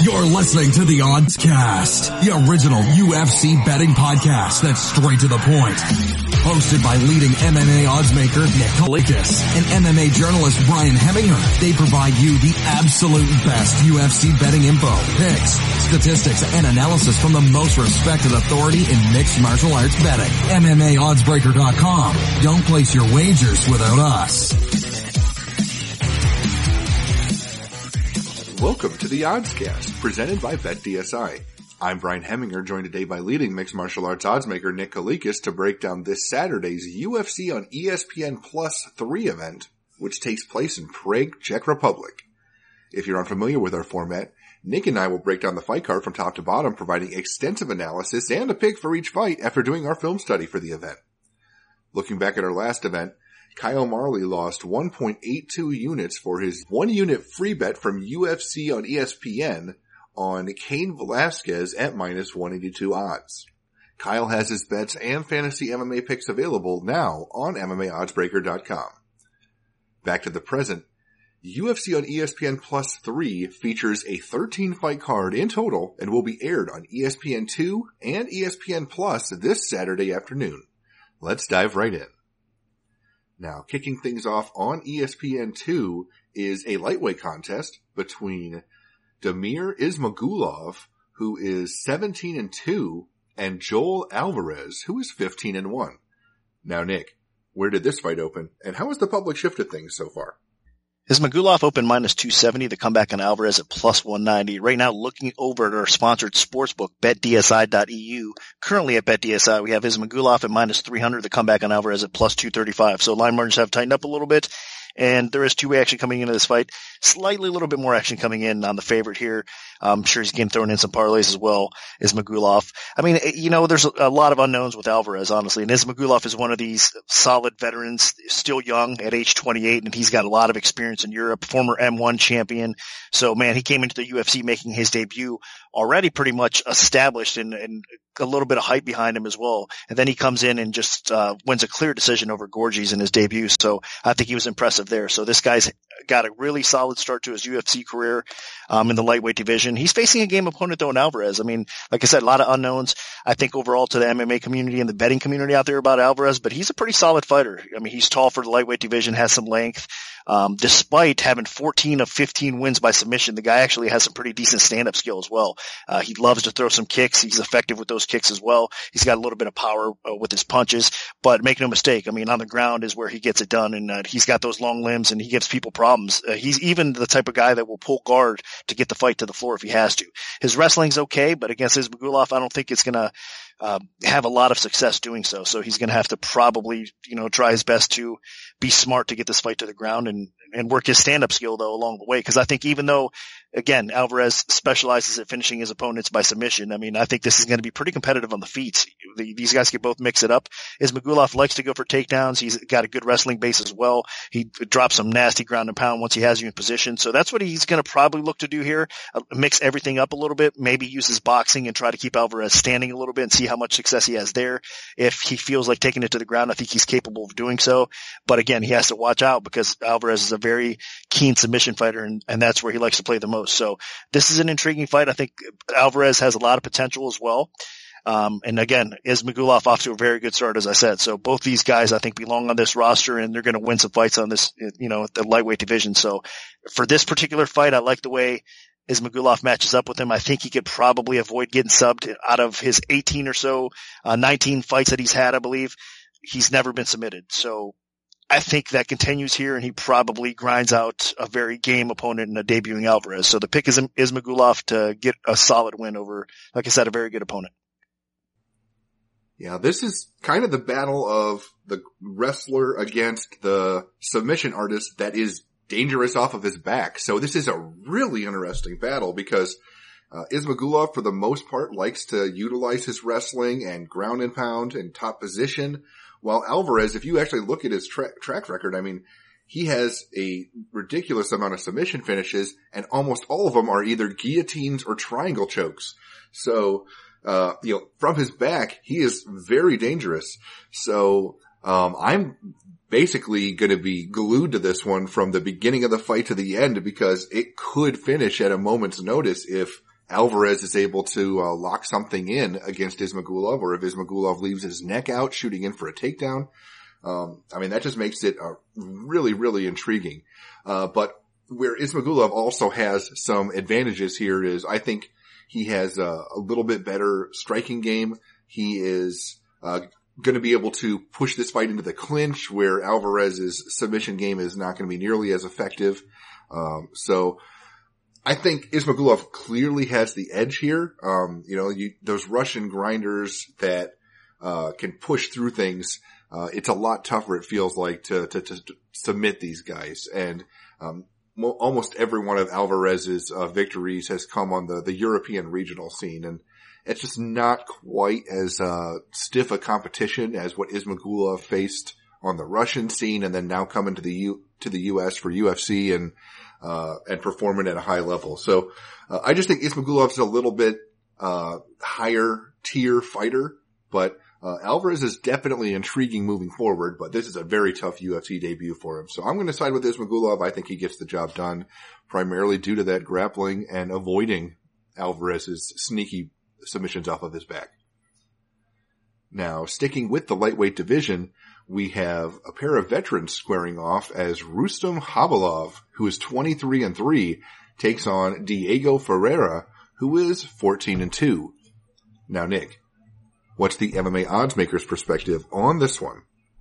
You're listening to the Odds Cast, the original UFC betting podcast that's straight to the point. Hosted by leading MMA oddsmaker Nick Kalikas and MMA journalist Brian Heminger. They provide you the absolute best UFC betting info, picks, statistics, and analysis from the most respected authority in mixed martial arts betting. MMAoddsbreaker.com. Don't place your wagers without us. Welcome to the Odds Cast, presented by BetDSI. I'm Brian Heminger, joined today by leading mixed martial arts oddsmaker Nick Kalikas to break down this Saturday's UFC on ESPN Plus 3 event, which takes place in Prague, Czech Republic. If you're unfamiliar with our format, Nick and I will break down the fight card from top to bottom, providing extensive analysis and a pick for each fight after doing our film study for the event. Looking back at our last event, Kyle Marley lost 1.82 units for his 1 unit free bet from UFC on ESPN on Cain Velasquez at minus 182 odds. Kyle has his bets and fantasy MMA picks available now on MMAoddsbreaker.com. Back to the present, UFC on ESPN Plus 3 features a 13 fight card in total and will be aired on ESPN2 and ESPN Plus this Saturday afternoon. Let's dive right in. Now, kicking things off on ESPN2 is a lightweight contest between Damir Ismagulov, who is 17-2, and Joel Alvarez, who is 15-1. Now, Nick, where did this fight open, and how has the public shifted things so far? Ismagulov opened minus 270, the comeback on Alvarez at plus 190. Right now, looking over at our sponsored sportsbook, betdsi.eu. Currently at BetDSI, we have Ismagulov at minus 300, the comeback on Alvarez at plus 235. So line margins have tightened up a little bit, and there is two-way action coming into this fight. Slightly a little bit more action coming in on the favorite here. I'm sure he's getting thrown in some parlays as well, Ismagulov. I mean, you know, there's a lot of unknowns with Alvarez, honestly. And Ismagulov is one of these solid veterans, still young at age 28, and he's got a lot of experience in Europe, former M1 champion. So, man, he came into the UFC making his debut already pretty much established and a little bit of hype behind him as well. And then he comes in and just wins a clear decision over Gorgees in his debut. So I think he was impressive there. So this guy's got a really solid start to his UFC career in the lightweight division. He's facing a game opponent, though, in Alvarez. I mean, like I said, a lot of unknowns, I think, overall to the MMA community and the betting community out there about Alvarez, but he's a pretty solid fighter. I mean, he's tall for the lightweight division, has some length. Despite having 14 of 15 wins by submission, the guy actually has some pretty decent stand-up skill as well. He loves to throw some kicks. He's effective with those kicks as well. He's got a little bit of power with his punches, but make no mistake, I mean, on the ground is where he gets it done, and he's got those long limbs, and he gives people problems. He's even the type of guy that will pull guard to get the fight to the floor if he has to. His wrestling's okay, but against Ismagulov, I don't think it's gonna have a lot of success doing so. So he's going to have to probably, try his best to be smart to get this fight to the ground and work his stand-up skill, though, along the way. Because I think even though, again, Alvarez specializes at finishing his opponents by submission, I mean, I think this is going to be pretty competitive on the feet. These guys can both mix it up. Ismagulov likes to go for takedowns. He's got a good wrestling base as well. He drops some nasty ground and pound once he has you in position. So that's what he's going to probably look to do here. Mix everything up a little bit, maybe use his boxing and try to keep Alvarez standing a little bit and see how much success he has there. If he feels like taking it to the ground, I think he's capable of doing so. But again, he has to watch out because Alvarez is a very keen submission fighter, and that's where he likes to play the most. So this is an intriguing fight. I think Alvarez has a lot of potential as well. And again, Ismagulov off to a very good start, as I said. So both these guys, I think, belong on this roster, and they're going to win some fights on this, the lightweight division. So for this particular fight, I like the way Ismagulov matches up with him. I think he could probably avoid getting subbed. Out of his 18 or so, 19 fights that he's had, I believe, he's never been submitted. So I think that continues here, and he probably grinds out a very game opponent in a debuting Alvarez. So the pick is Ismagulov to get a solid win over, like I said, a very good opponent. Yeah, this is kind of the battle of the wrestler against the submission artist that is dangerous off of his back. So this is a really interesting battle because Ismagulov, for the most part, likes to utilize his wrestling and ground and pound and top position, while Alvarez, if you actually look at his track record, I mean, he has a ridiculous amount of submission finishes, and almost all of them are either guillotines or triangle chokes. So, from his back, he is very dangerous. So, I'm basically going to be glued to this one from the beginning of the fight to the end because it could finish at a moment's notice if Alvarez is able to lock something in against Ismagulov, or if Ismagulov leaves his neck out shooting in for a takedown. That just makes it really, really intriguing. But where Ismagulov also has some advantages here is I think he has a little bit better striking game. He is going to be able to push this fight into the clinch, where Alvarez's submission game is not going to be nearly as effective. So I think Ismagulov clearly has the edge here. Those Russian grinders that can push through things, it's a lot tougher, it feels like, to submit these guys. And almost every one of Alvarez's victories has come on the European regional scene, and it's just not quite as stiff a competition as what Ismagulov faced on the Russian scene, and then now coming to the U.S. for UFC and performing at a high level. So I just think Ismagulov's a little bit higher tier fighter, but Alvarez is definitely intriguing moving forward, but this is a very tough UFC debut for him. So I'm going to side with Ismagulov. I think he gets the job done, primarily due to that grappling and avoiding Alvarez's sneaky submissions off of his back. Now, sticking with the lightweight division, we have a pair of veterans squaring off as Rustam Khabilov, who is 23-3, takes on Diego Ferreira, who is 14-2. Now, Nick, what's the MMA oddsmaker's perspective on this one?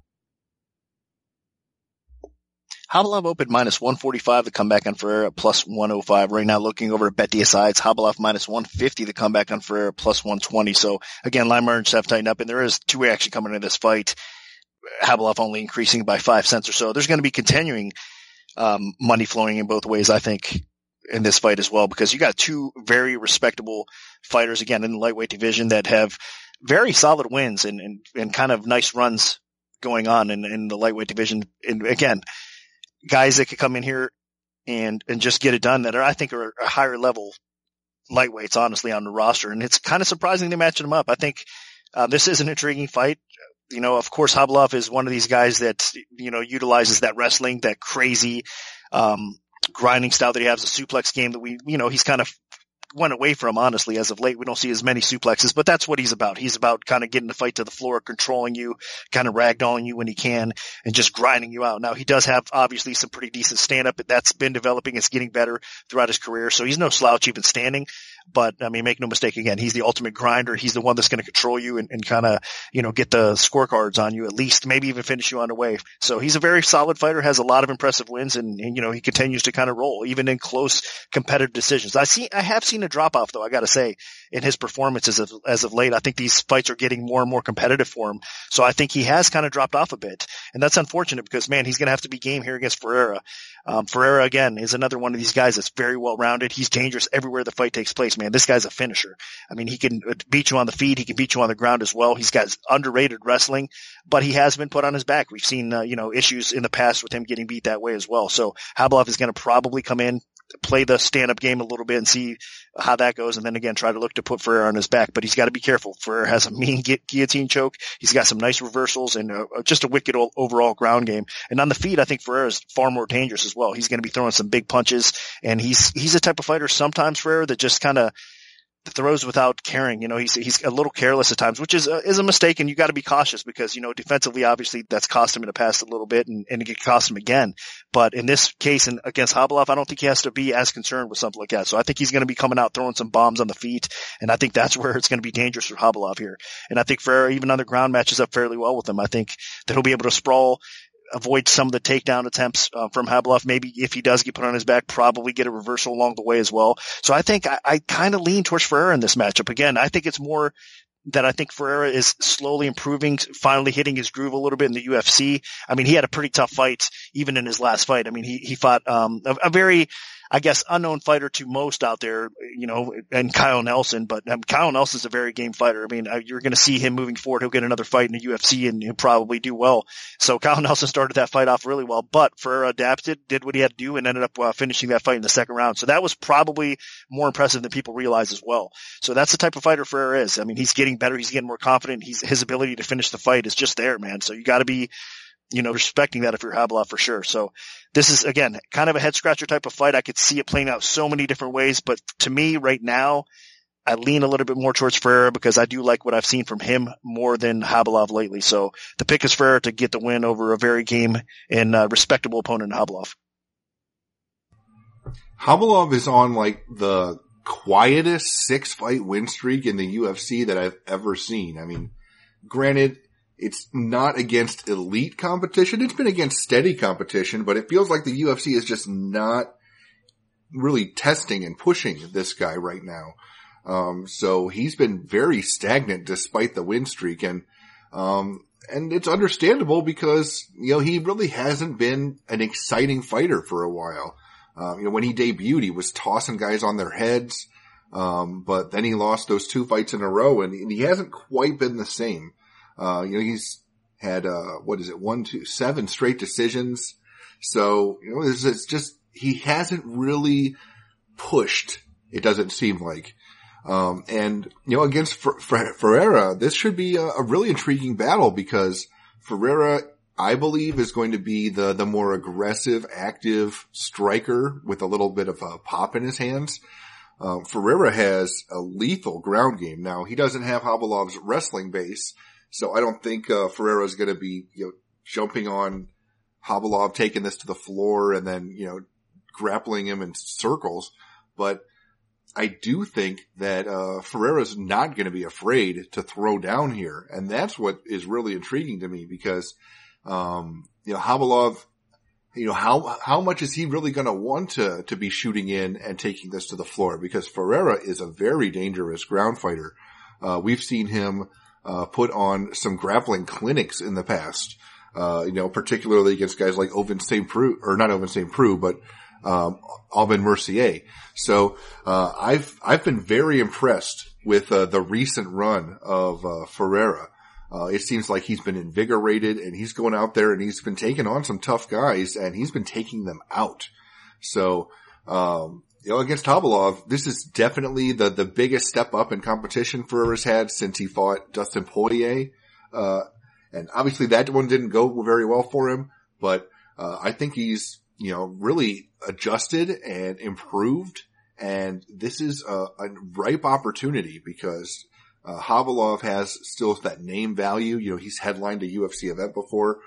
Khabilov opened minus 145, the comeback on Ferreira plus 105. Right now, looking over at BetDSI, it's Khabilov minus 150, the comeback on Ferreira plus 120. So again, line margins have tightened up, and there is two-way action coming into this fight. Khabilov only increasing by 5 cents or so. There's going to be continuing money flowing in both ways, I think, in this fight as well, because you got two very respectable fighters, again, in the lightweight division that have very solid wins and kind of nice runs going on in the lightweight division. And again, guys that could come in here and just get it done that I think are a higher level lightweights, honestly, on the roster. And it's kind of surprising they matched them up. I think this is an intriguing fight. Of course, Khabilov is one of these guys that, utilizes that wrestling, that crazy grinding style that he has, a suplex game that he's kind of went away from, honestly, as of late. We don't see as many suplexes, but that's what he's about. He's about kind of getting the fight to the floor, controlling you, kind of ragdolling you when he can, and just grinding you out. Now, he does have, obviously, some pretty decent stand-up. That's been developing. It's getting better throughout his career, so he's no slouch even standing. But, make no mistake, again, he's the ultimate grinder. He's the one that's going to control you and kind of, get the scorecards on you at least, maybe even finish you on the way. So he's a very solid fighter, has a lot of impressive wins, and he continues to kind of roll, even in close competitive decisions. I have seen a drop off, though, I got to say, in his performances as of late. I think these fights are getting more and more competitive for him. So I think he has kind of dropped off a bit. And that's unfortunate because, man, he's going to have to be game here against Ferreira. Ferreira, again, is another one of these guys that's very well rounded. He's dangerous everywhere the fight takes place, man. This guy's a finisher. He can beat you on the feet. He can beat you on the ground as well. He's got underrated wrestling, but he has been put on his back. We've seen, issues in the past with him getting beat that way as well. So Khabilov is going to probably come in, play the stand-up game a little bit and see how that goes, and then again try to look to put Ferreira on his back. But he's got to be careful. Ferreira has a mean guillotine choke. He's got some nice reversals and just a wicked overall ground game. And on the feet, I think Ferreira is far more dangerous as well. He's going to be throwing some big punches, and he's a type of fighter sometimes, Ferreira, that just kind of throws without caring. He's a little careless at times, which is a mistake, and you got to be cautious because, defensively, obviously that's cost him in the past a little bit and it could cost him again. But in this case and against Khabilov, I don't think he has to be as concerned with something like that. So I think he's going to be coming out throwing some bombs on the feet, and I think that's where it's going to be dangerous for Khabilov here. And I think Ferreira, even on the ground, matches up fairly well with him. I think that he'll be able to sprawl, avoid some of the takedown attempts from Khabilov. Maybe if he does get put on his back, probably get a reversal along the way as well. So I think I kind of lean towards Ferreira in this matchup. Again, I think it's more that I think Ferreira is slowly improving, finally hitting his groove a little bit in the UFC. He had a pretty tough fight even in his last fight. He fought a very, I guess, unknown fighter to most out there, and Kyle Nelson. But Kyle Nelson's a very game fighter. You're going to see him moving forward. He'll get another fight in the UFC and he'll probably do well. So Kyle Nelson started that fight off really well, but Ferreira adapted, did what he had to do, and ended up finishing that fight in the second round. So that was probably more impressive than people realize as well. So that's the type of fighter Ferreira is. He's getting better. He's getting more confident. His ability to finish the fight is just there, man. So you got to be respecting that if you're Khabilov for sure. So this is, again, kind of a head scratcher type of fight. I could see it playing out so many different ways, but to me right now, I lean a little bit more towards Ferreira because I do like what I've seen from him more than Khabilov lately. So the pick is Ferreira to get the win over a very game and respectable opponent in Khabilov. Khabilov is on like the quietest 6-fight win streak in the UFC that I've ever seen. I mean, granted, it's not against elite competition. It's been against steady competition, but it feels like the UFC is just not really testing and pushing this guy right now. So he's been very stagnant despite the win streak, and it's understandable because, he really hasn't been an exciting fighter for a while. When he debuted, he was tossing guys on their heads. But then he lost those 2 fights in a row, and he hasn't quite been the same. He's had, 7 straight decisions. So, it's just, he hasn't really pushed, it doesn't seem like. Against Ferreira, this should be a really intriguing battle because Ferreira, I believe, is going to be the more aggressive, active striker with a little bit of a pop in his hands. Ferreira has a lethal ground game. Now, he doesn't have Khabilov's wrestling base, so I don't think Ferreira is going to be, jumping on Khabilov, taking this to the floor and then, grappling him in circles. But I do think that Ferreira's not going to be afraid to throw down here, and that's what is really intriguing to me because Khabilov, how much is he really going to want to be shooting in and taking this to the floor? Because Ferreira is a very dangerous ground fighter. We've seen him put on some grappling clinics in the past, particularly against guys like Ovince St. Preux, or not Ovince St. Preux, but Aubin Mercier. So I've been very impressed with the recent run of Ferreira. It seems like he's been invigorated and he's going out there and he's been taking on some tough guys and he's been taking them out. So, against Khabilov, this is definitely the biggest step up in competition Ferreira's had since he fought Dustin Poirier. And obviously that one didn't go very well for him, but, I think he's, really adjusted and improved. And this is a ripe opportunity because Khabilov has still that name value. He's headlined a UFC event before.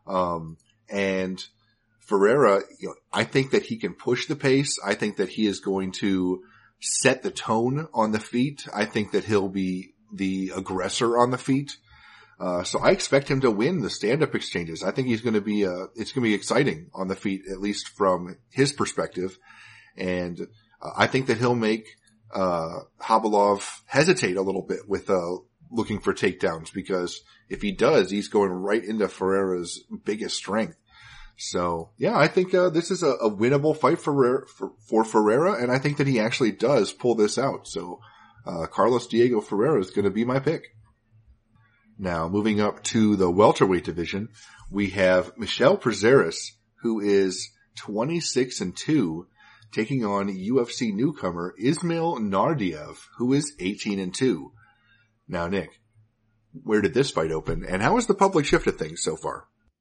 And Ferreira, I think that he can push the pace. I think that he is going to set the tone on the feet. I think that he'll be the aggressor on the feet. So I expect him to win the stand-up exchanges. I think he's going to be, it's going to be exciting on the feet, at least from his perspective. And I think that he'll make Khabilov hesitate a little bit with looking for takedowns, because if he does, he's going right into Ferreira's biggest strength. So yeah, I think this is a winnable fight for Ferreira, and I think that he actually does pull this out. So Carlos Diego Ferreira is going to be my pick. Now, moving up to the welterweight division, we have Michel Prazeres, who is 26-2. Taking on UFC newcomer Ismail Naurdiev, who is 18-2. Now, Nick, where did this fight open, and how has the public shifted things so far?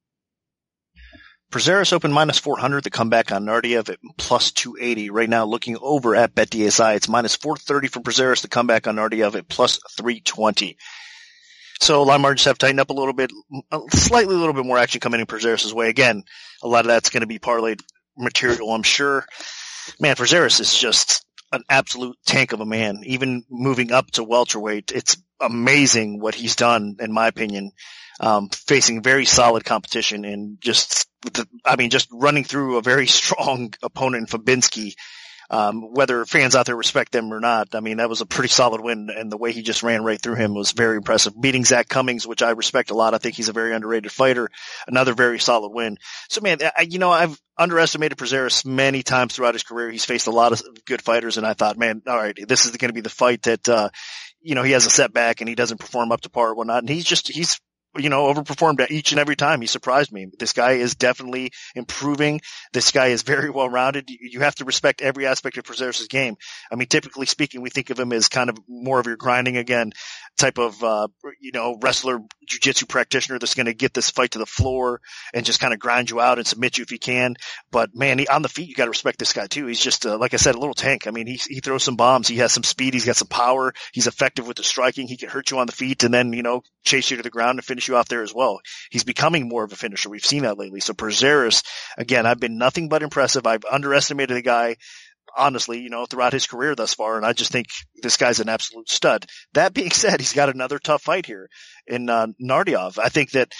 Prazeres opened -400. The comeback on Naurdiev at +280. Right now, looking over at BetDSI, it's -430 for Prazeres. The comeback on Naurdiev at +320. So line margins have tightened up a little bit, a little bit more action coming in Prazeres' way. Again, a lot of that's going to be parlayed material, I'm sure. Man, Prazeres is just an absolute tank of a man. Even moving up to welterweight, it's amazing what he's done, in my opinion, facing very solid competition and just running through a very strong opponent in Fabinski. Whether fans out there respect them or not, I mean, that was a pretty solid win, and the way he just ran right through him was very impressive. Beating Zach Cummings, which I respect a lot. I think he's a very underrated fighter. Another very solid win. So man, I've underestimated Prazeres many times throughout his career. He's faced a lot of good fighters, and I thought, man, all right, this is going to be the fight that, he has a setback and he doesn't perform up to par or whatnot. And he's overperformed each and every time. He surprised me. This guy is definitely improving. This guy is very well rounded. You have to respect every aspect of Prazeres' game. I mean, typically speaking, we think of him as kind of more of your grinding again. type of, wrestler, jiu-jitsu practitioner that's going to get this fight to the floor and just kind of grind you out and submit you if he can. But man, on the feet, you got to respect this guy too. He's just, like I said, a little tank. I mean, he throws some bombs. He has some speed. He's got some power. He's effective with the striking. He can hurt you on the feet and then, chase you to the ground and finish you off there as well. He's becoming more of a finisher. We've seen that lately. So Prazeres, again, I've been nothing but impressive. I've underestimated the guy, honestly, throughout his career thus far. And I just think this guy's an absolute stud. That being said, he's got another tough fight here in Nardiov. I think that,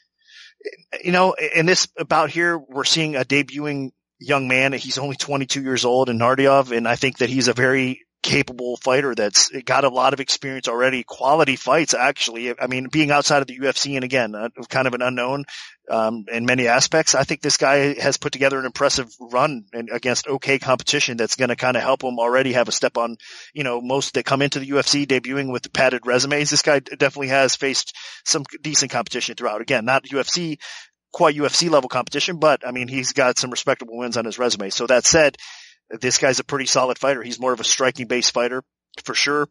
in this bout here, we're seeing a debuting young man. He's only 22 years old in Nardiov. And I think that he's a very capable fighter that's got a lot of experience already, quality fights, actually. I mean, being outside of the UFC and again, kind of an unknown, in many aspects, I think this guy has put together an impressive run against okay competition that's going to kind of help him already have a step on, most that come into the UFC debuting with padded resumes. This guy definitely has faced some decent competition throughout. Again, not quite UFC level competition, but I mean, he's got some respectable wins on his resume. So that said, this guy's a pretty solid fighter. He's more of a striking based fighter for sure.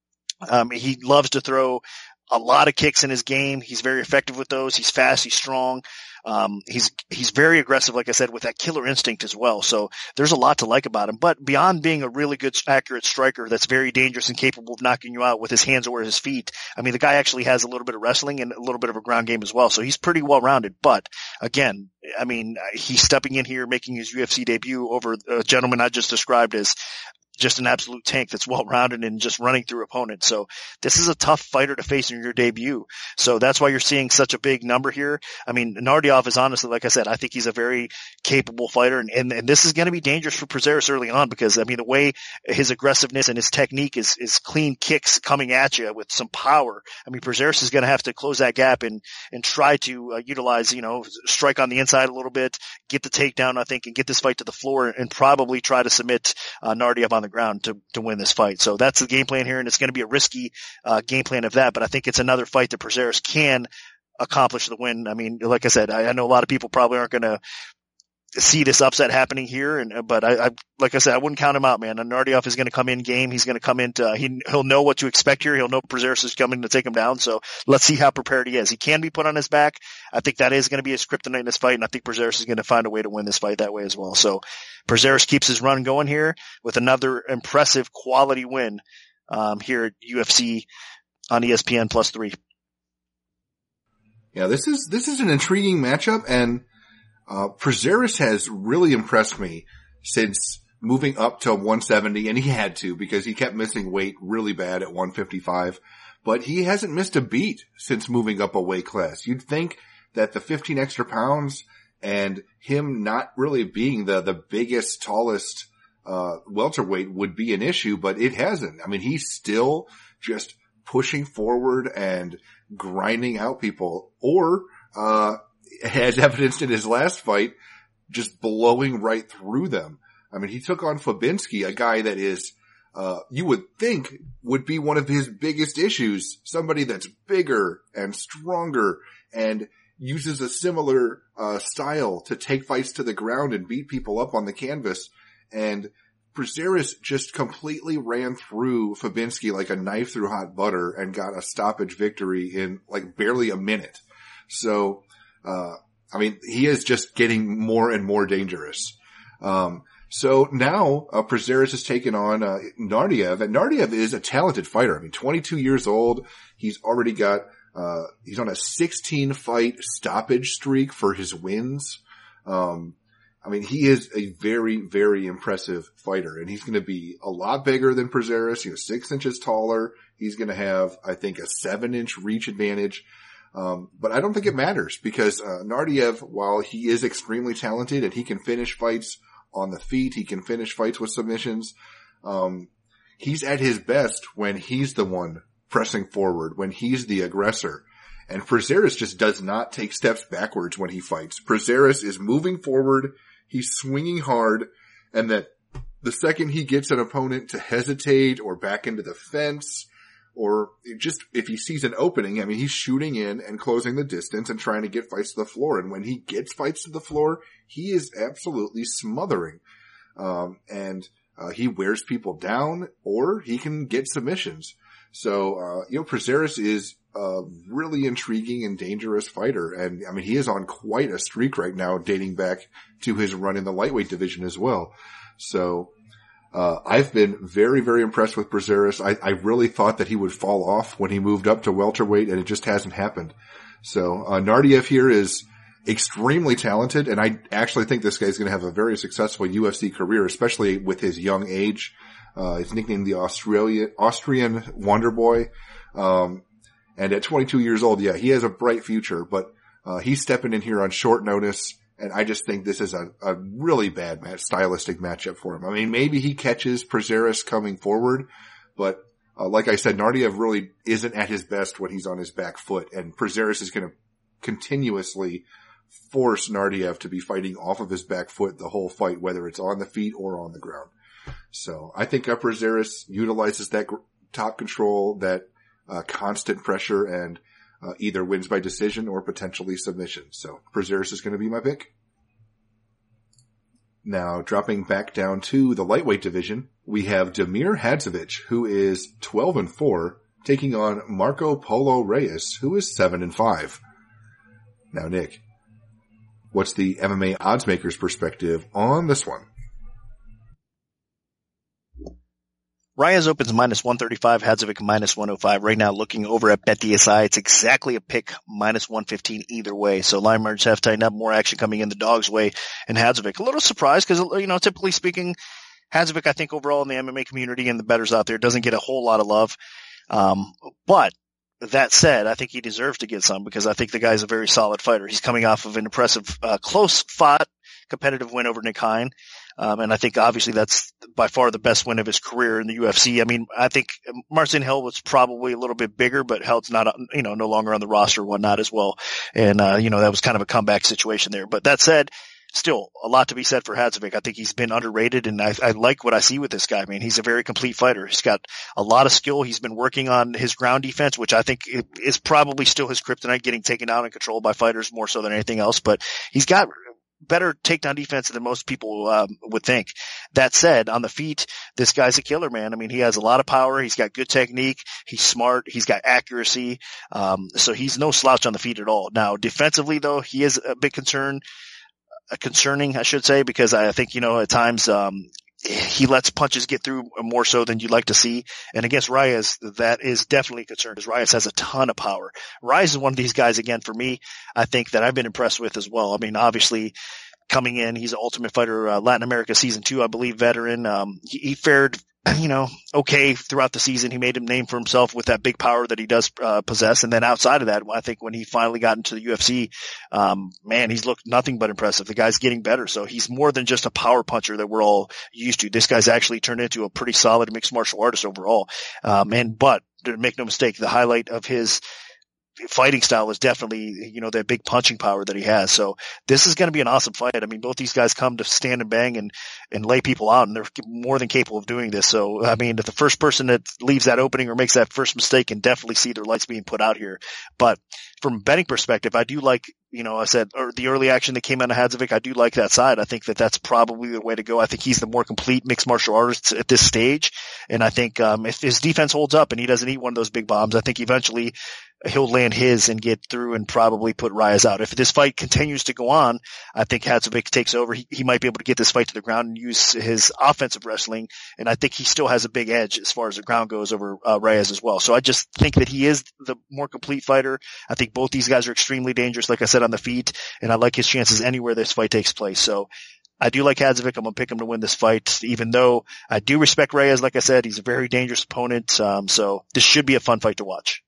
He loves to throw a lot of kicks in his game. He's very effective with those. He's fast. He's strong. He's very aggressive, like I said, with that killer instinct as well. So there's a lot to like about him. But beyond being a really good, accurate striker that's very dangerous and capable of knocking you out with his hands or his feet, I mean, the guy actually has a little bit of wrestling and a little bit of a ground game as well. So he's pretty well rounded. But again, I mean, he's stepping in here, making his UFC debut over a gentleman I just described as just an absolute tank that's well-rounded and just running through opponents. So this is a tough fighter to face in your debut. So that's why you're seeing such a big number here. I mean, Nardiov is honestly, like I said, I think he's a very capable fighter. And this is going to be dangerous for Prazeres early on because, I mean, the way his aggressiveness and his technique is clean kicks coming at you with some power. I mean, Prazeres is going to have to close that gap and try to utilize, strike on the inside a little bit, get the takedown, I think, and get this fight to the floor and probably try to submit Nardiov on the ground to win this fight. So that's the game plan here, and it's going to be a risky game plan of that, but I think it's another fight that Prazeres can accomplish the win. I mean, like I said, I know a lot of people probably aren't going to see this upset happening here, but I like I said, I wouldn't count him out, man. And Nardiov is going to come in game. He's going to come into he'll know what to expect here. He'll know Prazeres is coming to take him down. So let's see how prepared he is. He can be put on his back. I think that is going to be his kryptonite in this fight, and I think Prazeres is going to find a way to win this fight that way as well. So Prazeres keeps his run going here with another impressive quality win here at UFC on ESPN +3. Yeah, this is an intriguing matchup, and Prazeres has really impressed me since moving up to 170, and he had to because he kept missing weight really bad at 155, but he hasn't missed a beat since moving up a weight class. You'd think that the 15 extra pounds and him not really being the biggest, tallest welterweight would be an issue, but it hasn't. I mean, he's still just pushing forward and grinding out people, or as evidenced in his last fight, just blowing right through them. I mean, he took on Fabinski, a guy that is, you would think would be one of his biggest issues, somebody that's bigger and stronger and uses a similar style to take fights to the ground and beat people up on the canvas. And Prazeres just completely ran through Fabinski like a knife through hot butter and got a stoppage victory in like barely a minute. So, I mean, he is just getting more and more dangerous. So now, Prazeres has taken on, Nardiov, and Nardiov is a talented fighter. I mean, 22 years old. He's already got, he's on a 16 fight stoppage streak for his wins. I mean, he is a very, very impressive fighter, and he's going to be a lot bigger than Prazeres. 6 inches taller. He's going to have, I think, a 7-inch reach advantage. But I don't think it matters because, Nardiov, while he is extremely talented and he can finish fights on the feet, he can finish fights with submissions, he's at his best when he's the one pressing forward, when he's the aggressor. And Prazeres just does not take steps backwards when he fights. Prazeres is moving forward, he's swinging hard, and that the second he gets an opponent to hesitate or back into the fence, or just if he sees an opening, I mean, he's shooting in and closing the distance and trying to get fights to the floor. And when he gets fights to the floor, he is absolutely smothering. And he wears people down, or he can get submissions. So, Prazeres is a really intriguing and dangerous fighter. And I mean, he is on quite a streak right now, dating back to his run in the lightweight division as well. So, I've been very, very impressed with Prazeres. I really thought that he would fall off when he moved up to welterweight, and it just hasn't happened. So, Nardiev here is extremely talented, and I actually think this guy's going to have a very successful UFC career, especially with his young age. He's nicknamed the Austrian Wonder Boy. And at 22 years old, yeah, he has a bright future, but, he's stepping in here on short notice. And I just think this is a really bad stylistic matchup for him. I mean, maybe he catches Prazeres coming forward, but, like I said, Nardiev really isn't at his best when he's on his back foot, and Prazeres is going to continuously force Nardiev to be fighting off of his back foot the whole fight, whether it's on the feet or on the ground. So I think Prazeres utilizes that top control, that constant pressure, and either wins by decision or potentially submission. So Prazeres is going to be my pick. Now, dropping back down to the lightweight division, we have Damir Hadzovic, who is 12-4, taking on Marco Polo Reyes, who is 7-5. Now, Nick, what's the MMA oddsmaker's perspective on this one? Reyes opens minus 135, Hadzovic minus 105. Right now, looking over at BetDSI, it's exactly a pick, minus 115 either way. So line margins have tightened up, more action coming in the dog's way. And Hadzovic, a little surprised because, typically speaking, Hadzovic, I think overall in the MMA community and the bettors out there doesn't get a whole lot of love. But that said, I think he deserves to get some because I think the guy's a very solid fighter. He's coming off of an impressive, close fought competitive win over Nick Hein. And I think obviously that's by far the best win of his career in the UFC. I mean, I think Marcin Held was probably a little bit bigger, but Held's not, no longer on the roster or whatnot as well. And, that was kind of a comeback situation there. But that said, still a lot to be said for Hadzovic. I think he's been underrated, and I like what I see with this guy. I mean, he's a very complete fighter. He's got a lot of skill. He's been working on his ground defense, which I think is probably still his kryptonite, getting taken down and controlled by fighters more so than anything else. But he's got better takedown defense than most people would think. That said, on the feet, this guy's a killer, man. I mean, he has a lot of power. He's got good technique. He's smart. He's got accuracy. So he's no slouch on the feet at all. Now, defensively, though, he is a bit concerning, I should say, because I think, at times, he lets punches get through more so than you'd like to see. And against Reyes, that is definitely a concern because Reyes has a ton of power. Reyes is one of these guys, again, for me, I think that I've been impressed with as well. I mean, obviously coming in, he's an Ultimate Fighter, Latin America Season 2, I believe, veteran. He fared, okay throughout the season. He made a name for himself with that big power that he does possess. And then outside of that, I think when he finally got into the UFC, he's looked nothing but impressive. The guy's getting better. So he's more than just a power puncher that we're all used to. This guy's actually turned into a pretty solid mixed martial artist overall. But to make no mistake, the highlight of his fighting style is definitely, that big punching power that he has. So this is going to be an awesome fight. I mean, both these guys come to stand and bang and lay people out, and they're more than capable of doing this. So, I mean, if the first person that leaves that opening or makes that first mistake can definitely see their lights being put out here. But from a betting perspective, I do like, I said, or the early action that came out of Hadzovic, I do like that side. I think that that's probably the way to go. I think he's the more complete mixed martial artist at this stage. And I think, if his defense holds up and he doesn't eat one of those big bombs, I think eventually he'll land his and get through and probably put Reyes out. If this fight continues to go on, I think Hadzovic takes over. He might be able to get this fight to the ground and use his offensive wrestling. And I think he still has a big edge as far as the ground goes over Reyes as well. So I just think that he is the more complete fighter. I think both these guys are extremely dangerous, like I said, on the feet. And I like his chances anywhere this fight takes place. So I do like Hadzovic. I'm going to pick him to win this fight, even though I do respect Reyes. Like I said, he's a very dangerous opponent. So this should be a fun fight to watch.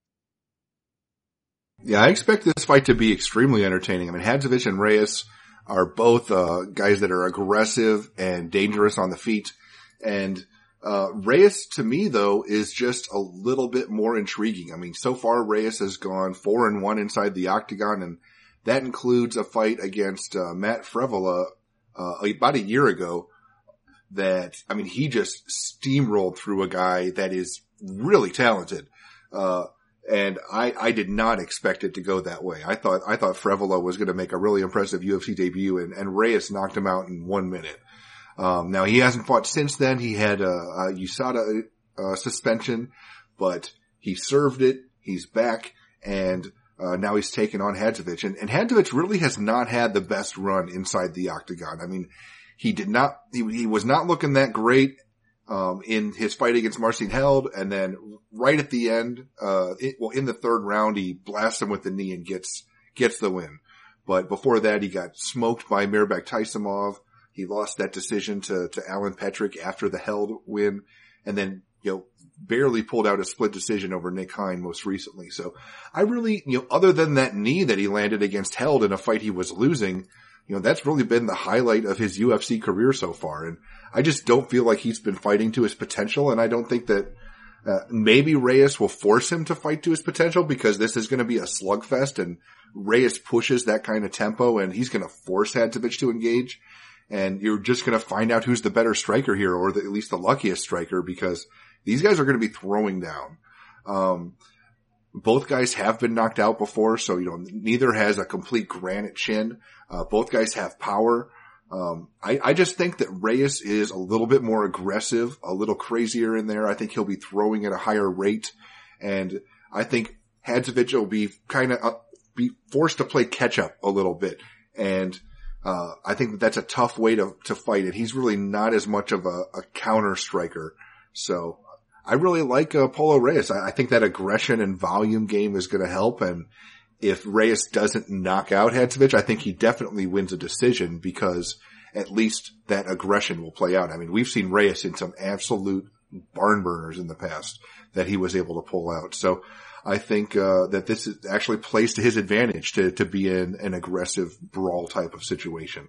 Yeah, I expect this fight to be extremely entertaining. I mean, Hadzovic and Reyes are both guys that are aggressive and dangerous on the feet. And Reyes, to me, though, is just a little bit more intriguing. I mean, so far, Reyes has gone 4-1 inside the octagon, and that includes a fight against Matt Frevola about a year ago that, I mean, he just steamrolled through a guy that is really talented. And I did not expect it to go that way. I thought Frevola was going to make a really impressive UFC debut, and Reyes knocked him out in 1 minute. Now he hasn't fought since then. He had a USADA suspension, but he served it. He's back, and now he's taken on Hadzovic. And Hadzovic really has not had the best run inside the octagon. I mean, he was not looking that great in his fight against Marcin Held, and then right at the end, in the third round, he blasts him with the knee and gets the win. But before that, he got smoked by Mirbek Taisimov. He lost that decision to Alan Petrick after the Held win, and then, barely pulled out a split decision over Nick Hein most recently. So I really, other than that knee that he landed against Held in a fight he was losing, that's really been the highlight of his UFC career so far. And I just don't feel like he's been fighting to his potential. And I don't think that, maybe Reyes will force him to fight to his potential, because this is going to be a slugfest, and Reyes pushes that kind of tempo, and he's going to force Hadzovic to engage. And you're just going to find out who's the better striker here, or at least the luckiest striker, because these guys are going to be throwing down. Both guys have been knocked out before, so, neither has a complete granite chin. Both guys have power. I just think that Reyes is a little bit more aggressive, a little crazier in there. I think he'll be throwing at a higher rate. And I think Hadzovic will be be forced to play catch up a little bit. And, I think that's a tough way to fight it. He's really not as much of a counter striker. So I really like Paulo Reyes. I think that aggression and volume game is going to help. And if Reyes doesn't knock out Hadzovic, I think he definitely wins a decision, because at least that aggression will play out. I mean, we've seen Reyes in some absolute barn burners in the past that he was able to pull out. So I think that this actually plays to his advantage to be in an aggressive brawl type of situation.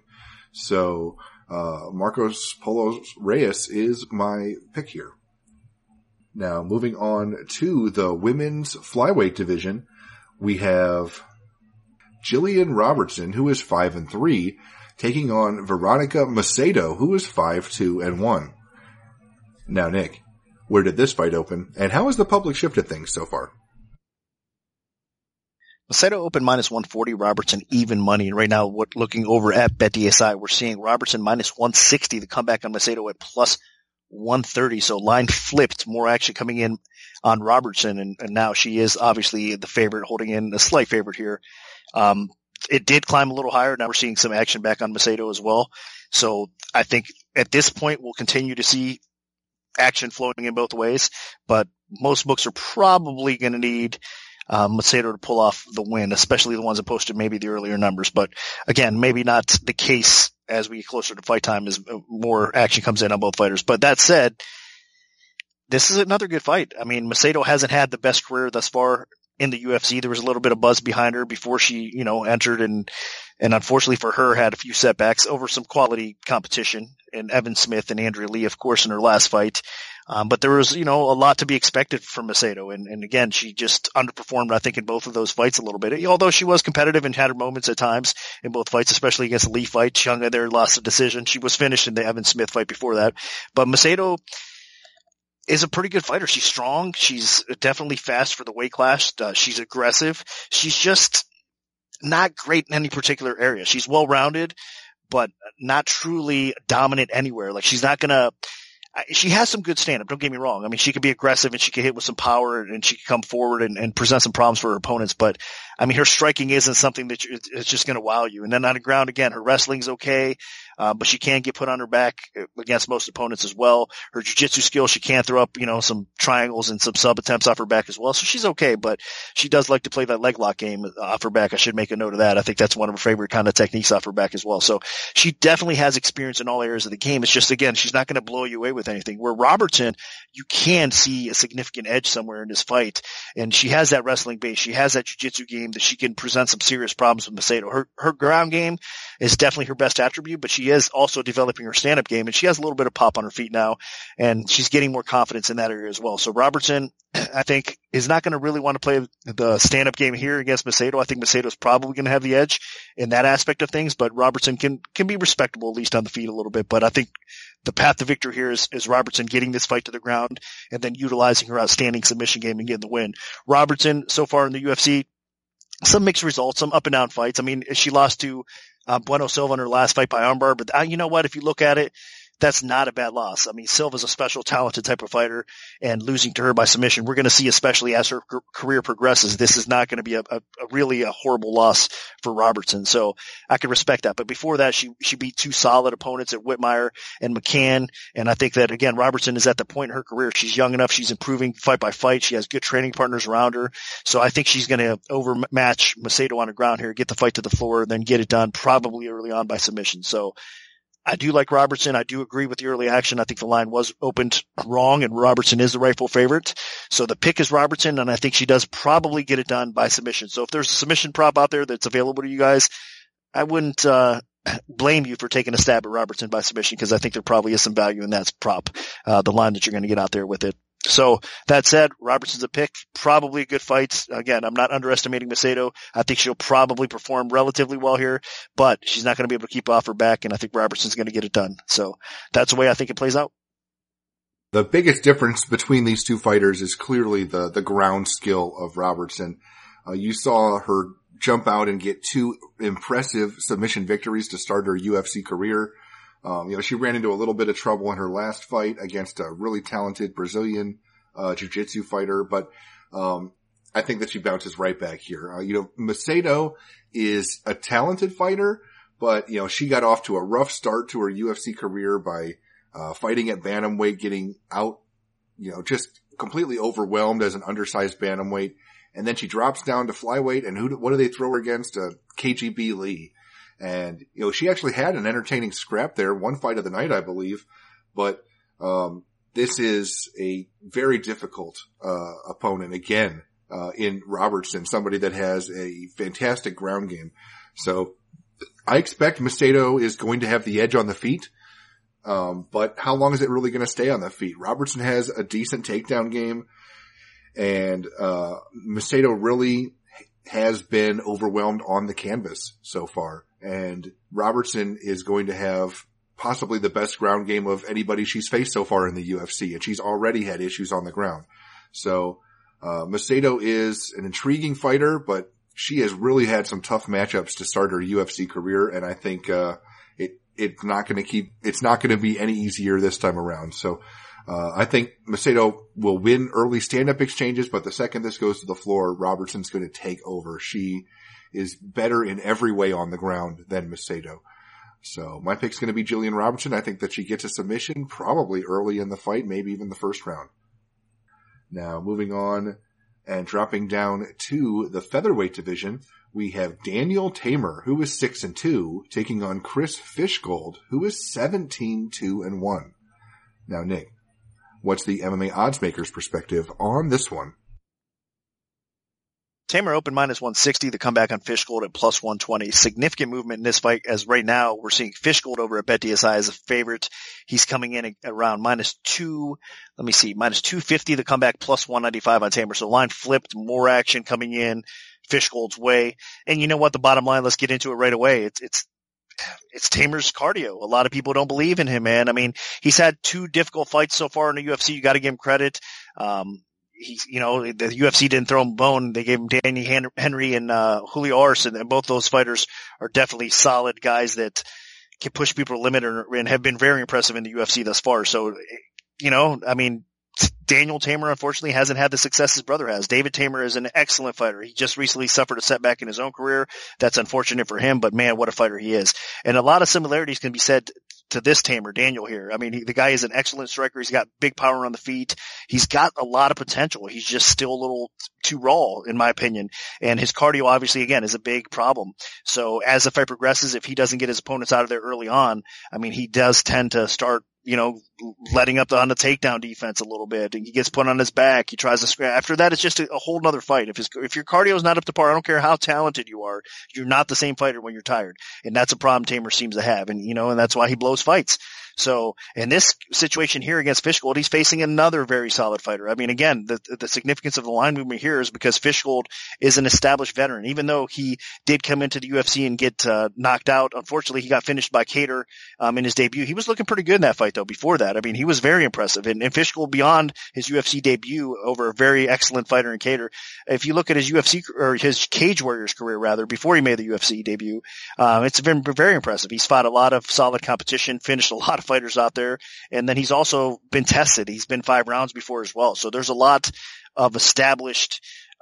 So Marcos Paulo Reyes is my pick here. Now, moving on to the women's flyweight division, we have Jillian Robertson, who is 5-3, taking on Veronica Macedo, who is 5-2-1. Now, Nick, where did this fight open, and how has the public shifted things so far? Macedo opened -140, Robertson even money. And right now, looking over at BetDSI, we're seeing Robertson -160, the comeback on Macedo at +130. So line flipped, more action coming in on Robertson. And now she is obviously the favorite, holding in a slight favorite here. It did climb a little higher. Now we're seeing some action back on Macedo as well. So I think at this point, we'll continue to see action floating in both ways, but most books are probably going to need Macedo to pull off the win, especially the ones that posted maybe the earlier numbers. But again, maybe not the case as we get closer to fight time, as more action comes in on both fighters. But that said, this is another good fight. I mean, Macedo hasn't had the best career thus far in the UFC. There was a little bit of buzz behind her before she, entered, and unfortunately for her, had a few setbacks over some quality competition in Evan Smith and Andrea Lee, of course, in her last fight. But there was, a lot to be expected from Macedo. And again, she just underperformed, I think, in both of those fights a little bit. Although she was competitive and had her moments at times in both fights, especially against the Lee fight. She hung in there, lost a decision. She was finished in the Evan Smith fight before that. But Macedo is a pretty good fighter. She's strong. She's definitely fast for the weight class. She's aggressive. She's just not great in any particular area. She's well-rounded, but not truly dominant anywhere. Like, she's not gonna, she has some good stand-up, don't get me wrong. I mean, she could be aggressive and she could hit with some power and she could come forward and present some problems for her opponents. But, I mean, her striking isn't something that it's just going to wow you. And then on the ground, again, her wrestling's okay, but she can get put on her back against most opponents as well. Her jiu-jitsu skill, she can throw up, some triangles and some sub attempts off her back as well. So she's okay, but she does like to play that leg lock game off her back. I should make a note of that. I think that's one of her favorite kind of techniques off her back as well. So she definitely has experience in all areas of the game. It's just, again, she's not going to blow you away with anything. Where Robertson, you can see a significant edge somewhere in this fight. And she has that wrestling base. She has that jiu-jitsu game that she can present some serious problems with Macedo. Her ground game is definitely her best attribute, but she is also developing her stand-up game, and she has a little bit of pop on her feet now, and she's getting more confidence in that area as well. So Robertson, I think, is not going to really want to play the stand-up game here against Macedo. I think Macedo's probably going to have the edge in that aspect of things, but Robertson can be respectable, at least on the feet a little bit. But I think the path to victory here is Robertson getting this fight to the ground and then utilizing her outstanding submission game and getting the win. Robertson, so far in the UFC, some mixed results, some up and down fights. I mean, she lost to Bueno Silva in her last fight by armbar, but you know what? If you look at it, that's not a bad loss. I mean, Silva's a special talented type of fighter, and losing to her by submission, we're going to see, especially as her career progresses, this is not going to be a really horrible loss for Robertson. So I can respect that. But before that, she beat two solid opponents at Whitmire and McCann. And I think that, again, Robertson is at the point in her career. She's young enough. She's improving fight by fight. She has good training partners around her. So I think she's going to overmatch Macedo on the ground here, get the fight to the floor, then get it done probably early on by submission. So I do like Robertson. I do agree with the early action. I think the line was opened wrong, and Robertson is the rightful favorite. So the pick is Robertson, and I think she does probably get it done by submission. So if there's a submission prop out there that's available to you guys, I wouldn't blame you for taking a stab at Robertson by submission, because I think there probably is some value in that prop, the line that you're going to get out there with it. So that said, Robertson's a pick, probably a good fight. Again, I'm not underestimating Macedo. I think she'll probably perform relatively well here, but she's not going to be able to keep off her back, and I think Robertson's going to get it done. So that's the way I think it plays out. The biggest difference between these two fighters is clearly the ground skill of Robertson. You saw her jump out and get two impressive submission victories to start her UFC career. She ran into a little bit of trouble in her last fight against a really talented Brazilian jiu-jitsu fighter, but I think that she bounces right back here. Macedo is a talented fighter, but she got off to a rough start to her UFC career by fighting at bantamweight, getting out, just completely overwhelmed as an undersized bantamweight, and then she drops down to flyweight, and what do they throw her against? KGB Lee. And, she actually had an entertaining scrap there, one fight of the night, I believe. But, this is a very difficult, opponent again, in Robertson, somebody that has a fantastic ground game. So I expect Macedo is going to have the edge on the feet. But how long is it really going to stay on the feet? Robertson has a decent takedown game, and, Macedo really has been overwhelmed on the canvas so far. And Robertson is going to have possibly the best ground game of anybody she's faced so far in the UFC, and she's already had issues on the ground. So, Macedo is an intriguing fighter, but she has really had some tough matchups to start her UFC career, and I think, it's not going to be any easier this time around. So, I think Macedo will win early stand-up exchanges, but the second this goes to the floor, Robertson's going to take over. She is better in every way on the ground than Macedo. So my pick's going to be Jillian Robertson. I think that she gets a submission probably early in the fight, maybe even the first round. Now moving on and dropping down to the featherweight division, we have Daniel Tamer, who is 6-2, taking on Chris Fishgold, who is 17-2-1. Now, Nick, what's the MMA oddsmakers' perspective on this one? Tamer open -160, the comeback on Fishgold at +120. Significant movement in this fight, as right now we're seeing Fishgold over at BetDSI as a favorite. He's coming in around -250, the comeback +195 on Tamer. So line flipped, more action coming in Fishgold's way. And you know what? The bottom line, let's get into it right away. It's Tamer's cardio. A lot of people don't believe in him, man. I mean, he's had two difficult fights so far in the UFC. You got to give him credit. The UFC didn't throw him a bone. They gave him Danny Henry and Julio Arce, and both those fighters are definitely solid guys that can push people to the limit and have been very impressive in the UFC thus far. So, Daniel Tamer unfortunately hasn't had the success his brother has. David Tamer is an excellent fighter. He just recently suffered a setback in his own career. That's unfortunate for him, but man, what a fighter he is. And a lot of similarities can be said to this Tamer, Daniel here. I mean, the guy is an excellent striker. He's got big power on the feet. He's got a lot of potential. He's just still a little too raw, in my opinion. And his cardio, obviously, again, is a big problem. So as the fight progresses, if he doesn't get his opponents out of there early on, I mean, he does tend to start, letting up on the takedown defense a little bit, and he gets put on his back. He tries to scrap. After that, it's just a whole nother fight. If your cardio is not up to par, I don't care how talented you are, you're not the same fighter when you're tired. And that's a problem Tamer seems to have. And, and that's why he blows fights. So in this situation here against Fishgold, he's facing another very solid fighter. I mean, again, the significance of the line movement here is because Fishgold is an established veteran. Even though he did come into the UFC and get knocked out, unfortunately, he got finished by Kattar in his debut. He was looking pretty good in that fight, though, before that. I mean, he was very impressive. And Fishgold, beyond his UFC debut over a very excellent fighter in Kattar, if you look at his UFC or his Cage Warriors career, rather, before he made the UFC debut, it's been very impressive. He's fought a lot of solid competition, finished a lot of fighters out there. And then he's also been tested. He's been 5 rounds before as well. So there's a lot of established,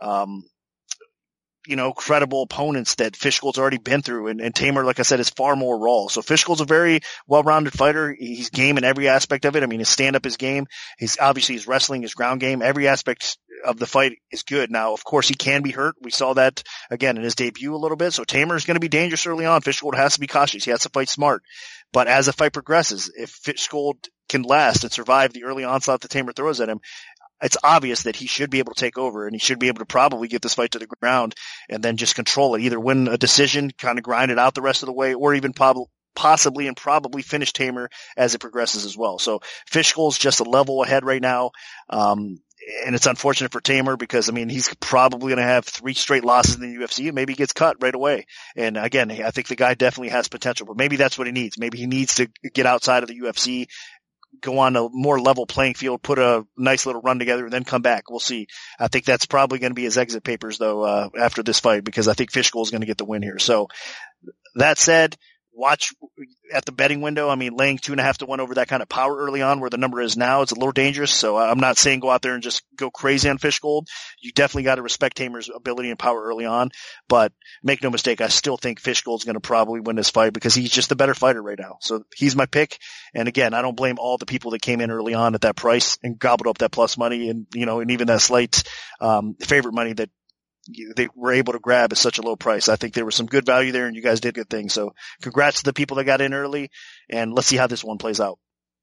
credible opponents that Fishgold's already been through. And Teymur, like I said, is far more raw. So Fishgold's a very well-rounded fighter. He's game in every aspect of it. I mean, his stand-up is game. He's obviously his wrestling, his ground game. Every aspect of the fight is good. Now, of course, he can be hurt. We saw that again in his debut a little bit. So Teymur is going to be dangerous early on. Fishgold has to be cautious. He has to fight smart. But as the fight progresses, if Fishgold can last and survive the early onslaught that Teymur throws at him, it's obvious that he should be able to take over, and he should be able to probably get this fight to the ground and then just control it, either win a decision, kind of grind it out the rest of the way, or even possibly and probably finish Teymur as it progresses as well. So Fishgold's just a level ahead right now. And it's unfortunate for Teymur because, I mean, he's probably going to have 3 straight losses in the UFC and maybe he gets cut right away. And again, I think the guy definitely has potential, but maybe that's what he needs. Maybe he needs to get outside of the UFC, go on a more level playing field, put a nice little run together, and then come back. We'll see. I think that's probably going to be his exit papers, though, after this fight, because I think Fishgold is going to get the win here. So that said, watch at the betting window. I mean, laying 2.5 to 1 over that kind of power early on where the number is now, it's a little dangerous. So I'm not saying go out there and just go crazy on Fishgold. You definitely got to respect Teymur's ability and power early on, but make no mistake, I still think Fishgold's going to probably win this fight because he's just the better fighter right now. So he's my pick. And again, I don't blame all the people that came in early on at that price and gobbled up that plus money and, and even that slight, favorite money that they were able to grab at such a low price. I think there was some good value there and you guys did good things. So congrats to the people that got in early and let's see how this one plays out.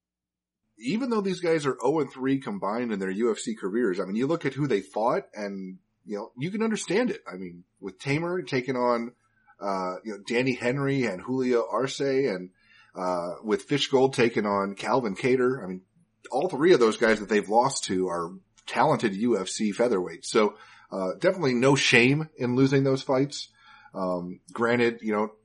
Even though these guys are 0-3 combined in their UFC careers, I mean, you look at who they fought and, you can understand it. I mean, with Teymur taking on, Danny Henry and Julio Arce and, with Fishgold taking on Calvin Kattar. I mean, all 3 of those guys that they've lost to are talented UFC featherweights. So, definitely no shame in losing those fights. Granted,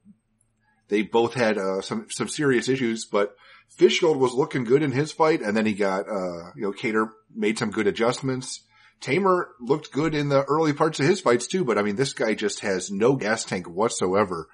they both had, some serious issues, but Fishgold was looking good in his fight, and then he got, Kattar made some good adjustments. Teymur looked good in the early parts of his fights too, but I mean, this guy just has no gas tank whatsoever.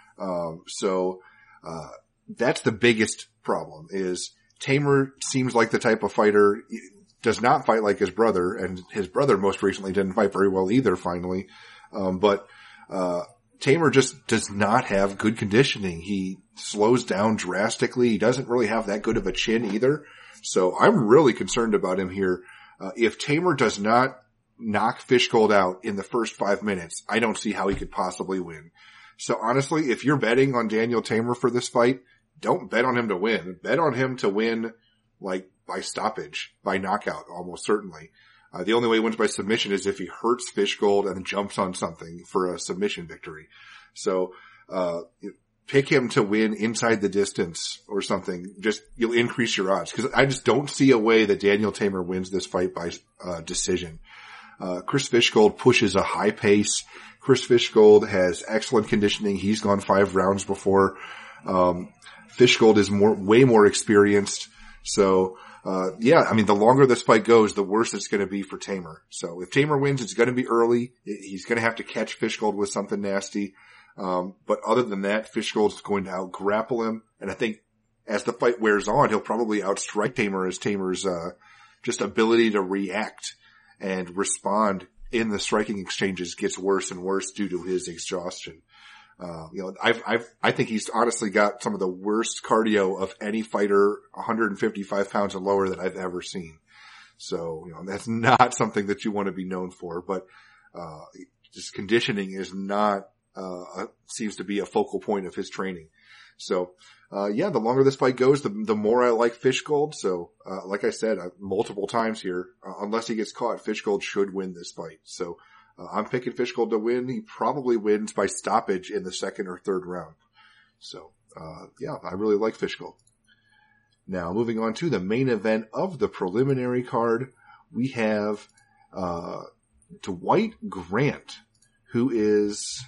That's the biggest problem is Teymur seems like the type of fighter does not fight like his brother, and his brother most recently didn't fight very well either, finally. But Teymur just does not have good conditioning. He slows down drastically. He doesn't really have that good of a chin either. So I'm really concerned about him here. If Teymur does not knock Fishgold out in the first 5 minutes, I don't see how he could possibly win. So honestly, if you're betting on Daniel Teymur for this fight, don't bet on him to win. Bet on him to win, like, by stoppage, by knockout, almost certainly. The only way he wins by submission is if he hurts Fishgold and jumps on something for a submission victory. So, pick him to win inside the distance or something. Just, you'll increase your odds. Cause I just don't see a way that Daniel Teymur wins this fight by, decision. Chris Fishgold pushes a high pace. Chris Fishgold has excellent conditioning. He's gone 5 rounds before. Fishgold is way more experienced. So, I mean, the longer this fight goes, the worse it's going to be for Teymur. So if Teymur wins, it's going to be early. He's going to have to catch Fishgold with something nasty. But other than that, Fishgold's going to out-grapple him. And I think as the fight wears on, he'll probably outstrike Teymur as Teymur's, just ability to react and respond in the striking exchanges gets worse and worse due to his exhaustion. I think he's honestly got some of the worst cardio of any fighter 155 pounds and lower that I've ever seen. So, that's not something that you want to be known for, but, just conditioning is not, seems to be a focal point of his training. So, the longer this fight goes, the more I like Fishgold. So, like I said, multiple times here, unless he gets caught, Fishgold should win this fight. So, I'm picking Fishgold to win. He probably wins by stoppage in the 2nd or 3rd round. So, I really like Fishgold. Now, moving on to the main event of the preliminary card, we have, Dwight Grant, who is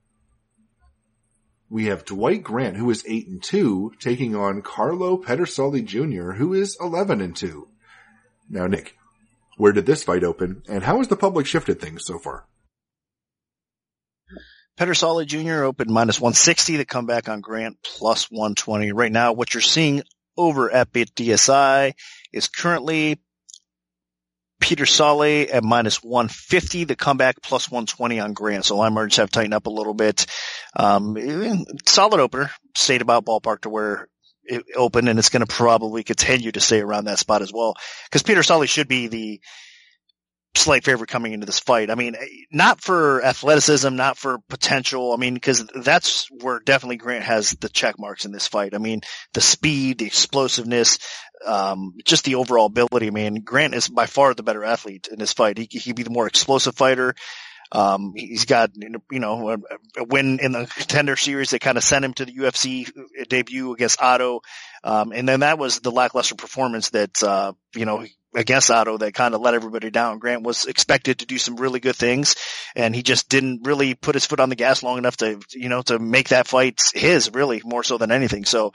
8-2, taking on Carlo Pedersoli Jr., who is 11-2. Now, Nick, where did this fight open, and how has the public shifted things so far? Pedersoli Jr. opened -160. The comeback on Grant +120. Right now, what you're seeing over at BetDSI is currently Peter Solly at minus 150, the comeback plus 120 on Grant. So line margins have tightened up a little bit. Solid opener, stayed about ballpark to where it opened, and it's going to probably continue to stay around that spot as well. Because Peter Solly should be the slight favorite coming into this fight. I mean, not for athleticism, not for potential. I mean, because that's where definitely Grant has the check marks in this fight. I mean, the speed, the explosiveness, just the overall ability. I mean, Grant is by far the better athlete in this fight. He'd be the more explosive fighter. He's got, a win in the Contender Series that kind of sent him to the UFC debut against Otto. And then that was the lackluster performance that, against Otto that kind of let everybody down. Grant was expected to do some really good things, and he just didn't really put his foot on the gas long enough to, to make that fight his, really, more so than anything. So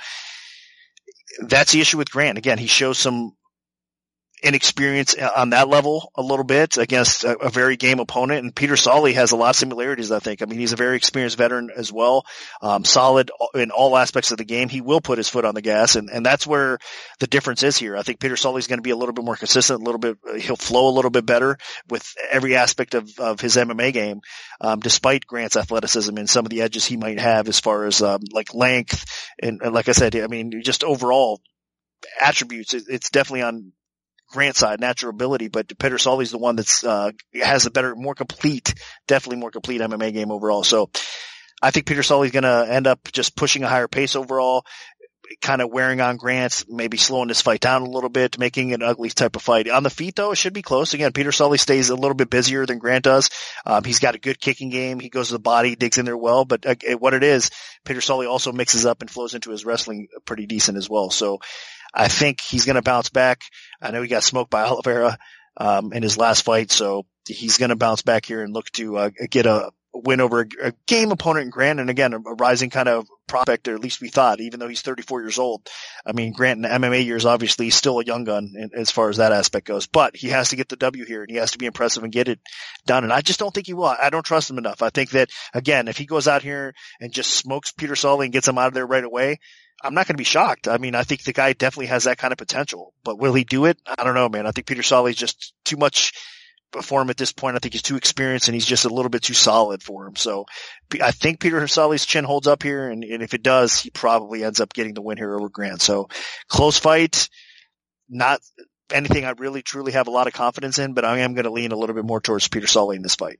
that's the issue with Grant. Again, he shows some inexperience on that level a little bit against a very game opponent. And Peter Solly has a lot of similarities, I think. I mean, he's a very experienced veteran as well, solid in all aspects of the game. He will put his foot on the gas, and that's where the difference is here. I think Peter Solly's going to be a little bit more consistent, he'll flow a little bit better with every aspect of his MMA game, despite Grant's athleticism and some of the edges he might have as far as like length and like I said, I mean, just overall attributes. It's definitely on Grant's side, natural ability, but Peter Solly's the one that's has a better, definitely more complete MMA game overall. So I think Peter Solly's going to end up just pushing a higher pace overall, kind of wearing on Grant, maybe slowing this fight down a little bit, making an ugly type of fight. On the feet, though, it should be close. Again, Peter Solly stays a little bit busier than Grant does. He's got a good kicking game. He goes to the body, digs in there well, but what it is, Peter Solly also mixes up and flows into his wrestling pretty decent as well. So I think he's going to bounce back. I know he got smoked by Oliveira in his last fight, so he's going to bounce back here and look to get a win over a game opponent in Grant. And again, a rising kind of prospect, or at least we thought, even though he's 34 years old. I mean, Grant in the MMA years, obviously, still a young gun as far as that aspect goes. But he has to get the W here, and he has to be impressive and get it done. And I just don't think he will. I don't trust him enough. I think that, again, if he goes out here and just smokes Peter Solly and gets him out of there right away, I'm not going to be shocked. I mean, I think the guy definitely has that kind of potential, but will he do it? I don't know, man. I think Peter Solly's just too much for him at this point. I think he's too experienced and he's just a little bit too solid for him. So I think Peter Solly's chin holds up here. And if it does, he probably ends up getting the win here over Grant. So close fight, not anything I really truly have a lot of confidence in, but I am going to lean a little bit more towards Peter Solly in this fight.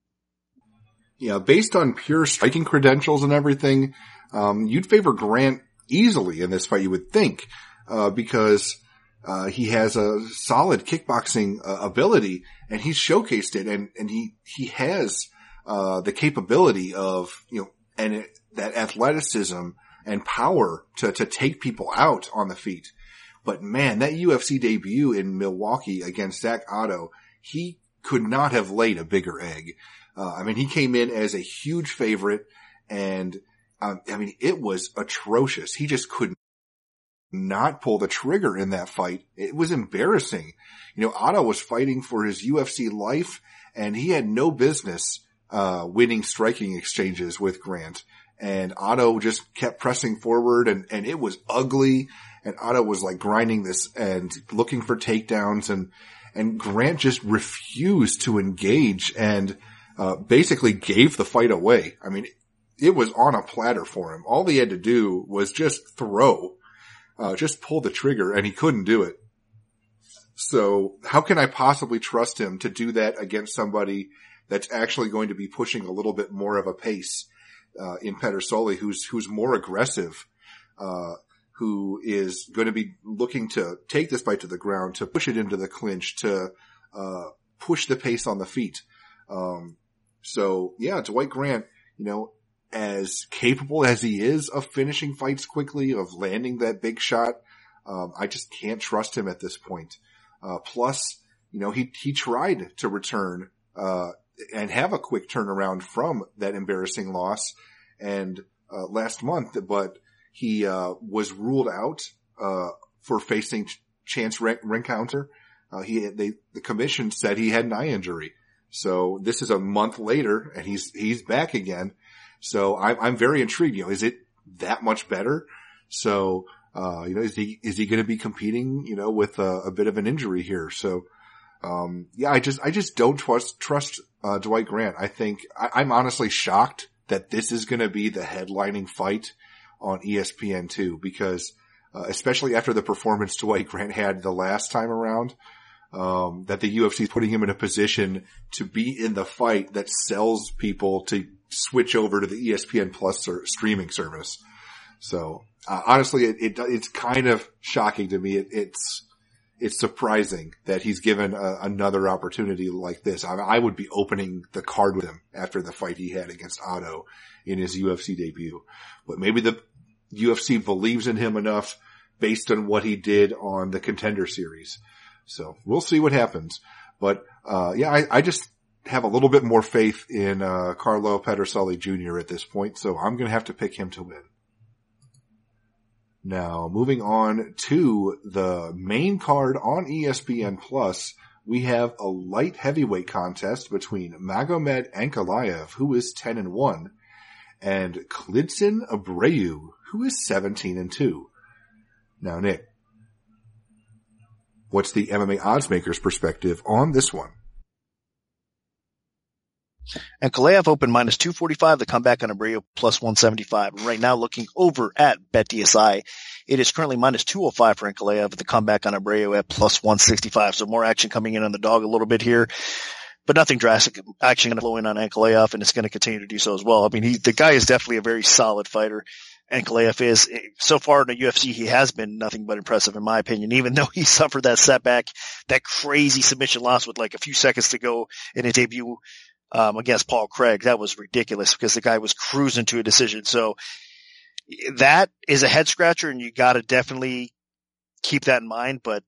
Yeah. Based on pure striking credentials and everything, you'd favor Grant easily in this fight, you would think, because he has a solid kickboxing ability, and he's showcased it, and he has the capability of, that athleticism and power to take people out on the feet. But man, that UFC debut in Milwaukee against Zach Otto, he could not have laid a bigger egg. I mean, he came in as a huge favorite, and it was atrocious. He just could not pull the trigger in that fight. It was embarrassing. Otto was fighting for his UFC life, and he had no business winning striking exchanges with Grant. And Otto just kept pressing forward, and it was ugly. And Otto was like grinding this and looking for takedowns, and Grant just refused to engage and basically gave the fight away. I mean, it was on a platter for him. All he had to do was just throw, just pull the trigger, and he couldn't do it. So how can I possibly trust him to do that against somebody that's actually going to be pushing a little bit more of a pace, in Peter Solly, who's more aggressive, who is going to be looking to take this fight to the ground, to push it into the clinch, to, push the pace on the feet. So yeah, Dwight Grant, as capable as he is of finishing fights quickly, of landing that big shot, I just can't trust him at this point. Plus, he tried to return, and have a quick turnaround from that embarrassing loss and, last month, but he, was ruled out, for facing Chance Rencounter. The commission said he had an eye injury. So this is a month later and he's back again. So I'm very intrigued. Is it that much better? So, Is he going to be competing, with a bit of an injury here? So, I just don't trust Dwight Grant. I think I'm honestly shocked that this is going to be the headlining fight on ESPN2 because, especially after the performance Dwight Grant had the last time around, that the UFC is putting him in a position to be in the fight that sells people to switch over to the ESPN Plus streaming service. So, honestly, it's kind of shocking to me. It's surprising that he's given another opportunity like this. I would be opening the card with him after the fight he had against Otto in his UFC debut. But maybe the UFC believes in him enough based on what he did on the Contender Series. So we'll see what happens. But, I just have a little bit more faith in Carlo Pedersoli Jr. at this point. So I'm going to have to pick him to win. Now, moving on to the main card on ESPN Plus, we have a light heavyweight contest between Magomed Ankalaev, who is 10-1, and Klidson Abreu, who is 17-2. Now, Nick, what's the MMA oddsmakers' perspective on this one? And Ankalaev open minus 245, the comeback on Abreu plus 175. Right now looking over at BetDSI. It is currently minus 205 for Ankalaev, the comeback on Abreu at plus 165. So more action coming in on the dog a little bit here, but nothing drastic. Action going to flow in on Ankalaev, and it's going to continue to do so as well. I mean, the guy is definitely a very solid fighter. Ankalaev is. So far in the UFC, he has been nothing but impressive in my opinion, even though he suffered that setback, that crazy submission loss with like a few seconds to go in his debut against Paul Craig. That was ridiculous because the guy was cruising to a decision. So that is a head scratcher, and you got to definitely keep that in mind. But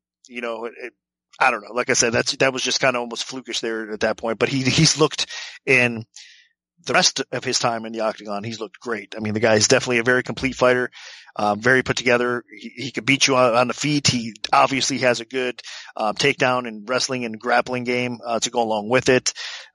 I don't know. Like I said, that was just kind of almost flukish there at that point. But he's looked in the rest of his time in the octagon. He's looked great. I mean, the guy is definitely a very complete fighter, very put together. He could beat you on the feet. He obviously has a good takedown and wrestling and grappling game to go along with it.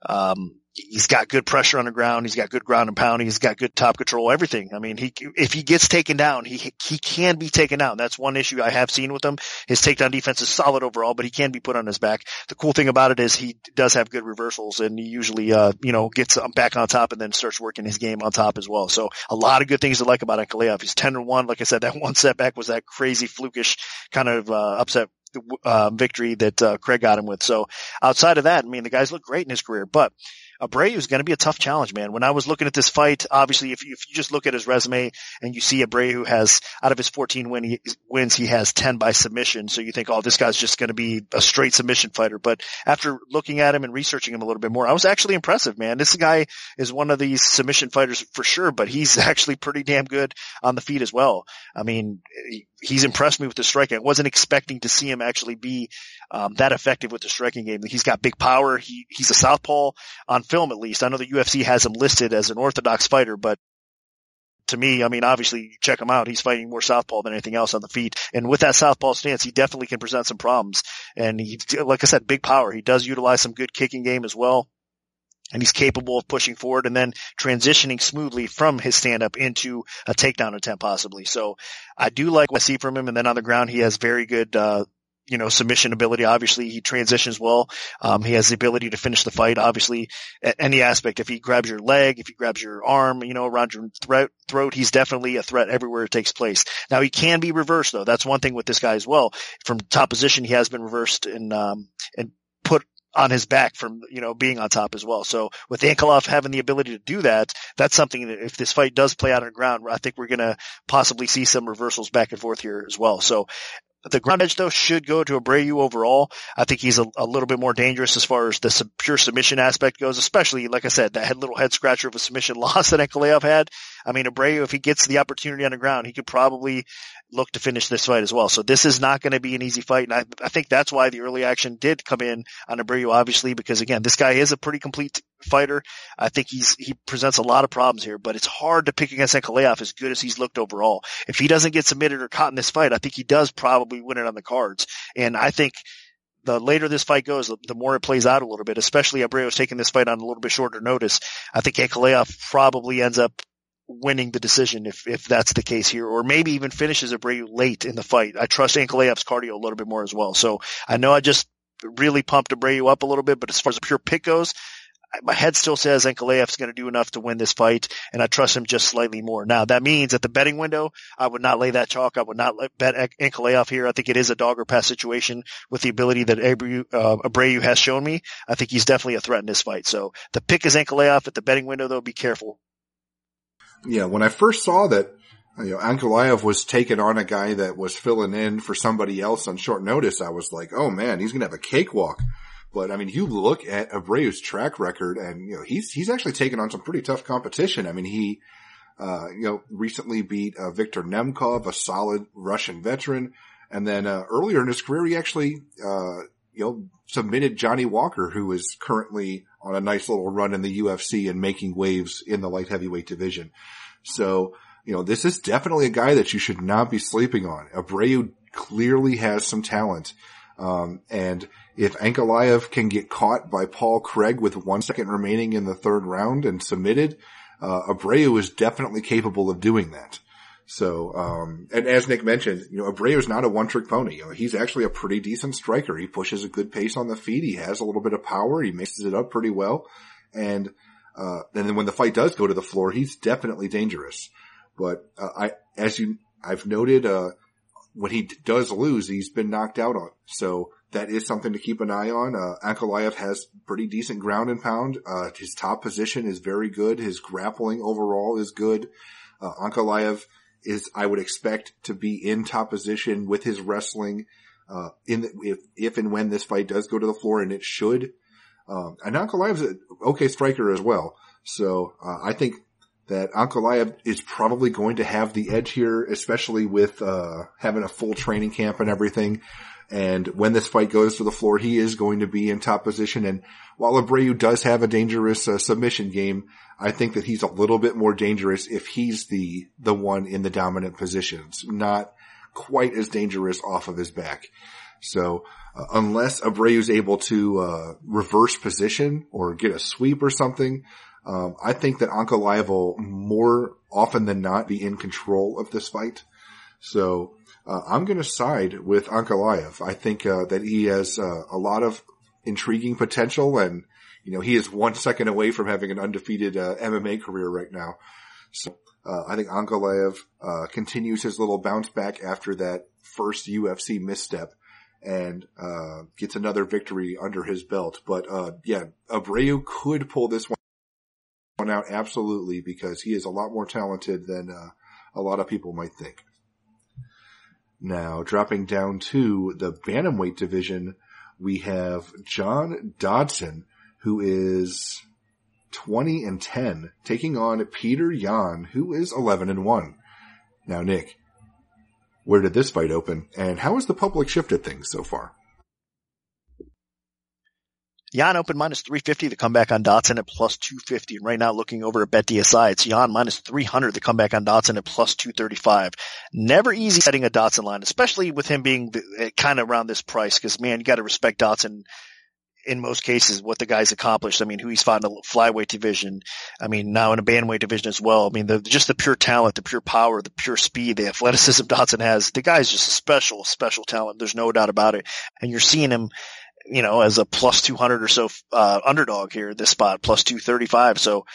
He's got good pressure on the ground. He's got good ground and pound. He's got good top control, everything. I mean, if he gets taken down, he can be taken down. That's one issue I have seen with him. His takedown defense is solid overall, but he can be put on his back. The cool thing about it is he does have good reversals, and he usually, gets back on top and then starts working his game on top as well. So a lot of good things to like about Ankalaev. He's 10-1. Like I said, that one setback was that crazy flukish kind of, upset victory that Craig got him with. So outside of that, I mean, the guy's looked great in his career, but Abreu is going to be a tough challenge, man. When I was looking at this fight, obviously, if you just look at his resume and you see Abreu has, out of his 14 wins, he has 10 by submission. So you think, oh, this guy's just going to be a straight submission fighter. But after looking at him and researching him a little bit more, I was actually impressive, man. This guy is one of these submission fighters for sure, but he's actually pretty damn good on the feet as well. I mean, he's impressed me with the striking. I wasn't expecting to see him actually be that effective with the striking game. He's got big power. He's a southpaw on film, at least. I know the UFC has him listed as an orthodox fighter, but to me, I mean, obviously, you check him out. He's fighting more southpaw than anything else on the feet. And with that southpaw stance, he definitely can present some problems. And he, like I said, big power. He does utilize some good kicking game as well. And he's capable of pushing forward and then transitioning smoothly from his stand-up into a takedown attempt possibly. So I do like what I see from him. And then on the ground, he has very good, submission ability. Obviously, he transitions well. He has the ability to finish the fight, obviously, at any aspect. If he grabs your leg, if he grabs your arm, around your throat, he's definitely a threat everywhere it takes place. Now, he can be reversed, though. That's one thing with this guy as well. From top position, he has been reversed and put on his back from, being on top as well. So with Ankalaev having the ability to do that, that's something that if this fight does play out on the ground, I think we're going to possibly see some reversals back and forth here as well. So the ground edge, though, should go to Abreu overall. I think he's a little bit more dangerous as far as the pure submission aspect goes, especially, like I said, that little head scratcher of a submission loss that Ankalaev had. I mean, Abreu, if he gets the opportunity on the ground, he could probably look to finish this fight as well. So this is not going to be an easy fight. And I think that's why the early action did come in on Abreu, obviously, because again, this guy is a pretty complete fighter. I think he presents a lot of problems here, but it's hard to pick against Ankalaev as good as he's looked overall. If he doesn't get submitted or caught in this fight, I think he does probably win it on the cards. And I think the later this fight goes, the more it plays out a little bit, especially Abreu's taking this fight on a little bit shorter notice. I think Ankalaev probably ends up winning the decision if that's the case here, or maybe even finishes Abreu late in the fight. I trust Ankalaev's cardio a little bit more as well. So I know I just really pumped Abreu up a little bit, but as far as a pure pick goes, my head still says Ankalaev's going to do enough to win this fight, and I trust him just slightly more. Now, that means at the betting window, I would not lay that chalk. I would not bet Ankalaev here. I think it is a dog or pass situation with the ability that Abreu has shown me. I think he's definitely a threat in this fight. So the pick is Ankalaev at the betting window, though. Be careful. Yeah, when I first saw that, Ankalaev was taking on a guy that was filling in for somebody else on short notice, I was like, oh man, he's going to have a cakewalk. But I mean, you look at Abreu's track record and, he's actually taken on some pretty tough competition. I mean, he, recently beat Viktor Nemkov, a solid Russian veteran. And then, earlier in his career, he actually, submitted Johnny Walker, who is currently on a nice little run in the UFC and making waves in the light heavyweight division. So, this is definitely a guy that you should not be sleeping on. Abreu clearly has some talent. And if Ankalaev can get caught by Paul Craig with 1 second remaining in the third round and submitted, Abreu is definitely capable of doing that. So, and as Nick mentioned, Abreu is not a one-trick pony. He's actually a pretty decent striker. He pushes a good pace on the feet. He has a little bit of power. He mixes it up pretty well. And then when the fight does go to the floor, he's definitely dangerous. But, I've noted, when he does lose, he's been knocked out on. So that is something to keep an eye on. Ankalaev has pretty decent ground and pound. His top position is very good. His grappling overall is good. Ankalaev is, I would expect, to be in top position with his wrestling, if and when this fight does go to the floor, and it should. And Ankalaev's an okay striker as well. So, I think that Ankalaev is probably going to have the edge here, especially with, having a full training camp and everything. And when this fight goes to the floor, he is going to be in top position. And while Abreu does have a dangerous submission game, I think that he's a little bit more dangerous if he's the one in the dominant positions, not quite as dangerous off of his back. So, unless Abreu's able to, reverse position or get a sweep or something, I think that Ankalaev will more often than not be in control of this fight. So, I'm going to side with Ankalaev. I think, that he has, a lot of intriguing potential, and, he is 1 second away from having an undefeated, MMA career right now. So, I think Ankalaev, continues his little bounce back after that first UFC misstep and, gets another victory under his belt. But, Abreu could pull this one out absolutely, because he is a lot more talented than, a lot of people might think. Now, dropping down to the bantamweight division, we have John Dodson, who is 20-10, taking on Peter Yan, who is 11-1. Now, Nick, where did this fight open, and how has the public shifted things so far? Yan opened minus 350, the comeback on Dodson at plus 250. And right now, looking over at BetDSI, it's Yan minus 300, the comeback on Dodson at plus 235. Never easy setting a Dodson line, especially with him being kind of around this price, because, man, you got to respect Dodson in most cases, what the guy's accomplished. I mean, who he's fought in the flyweight division. I mean, now in a bantamweight division as well. I mean, just the pure talent, the pure power, the pure speed, the athleticism Dodson has. The guy's just a special talent. There's no doubt about it. And you're seeing him, as a plus 200 or so, underdog here at this spot, plus 235. So,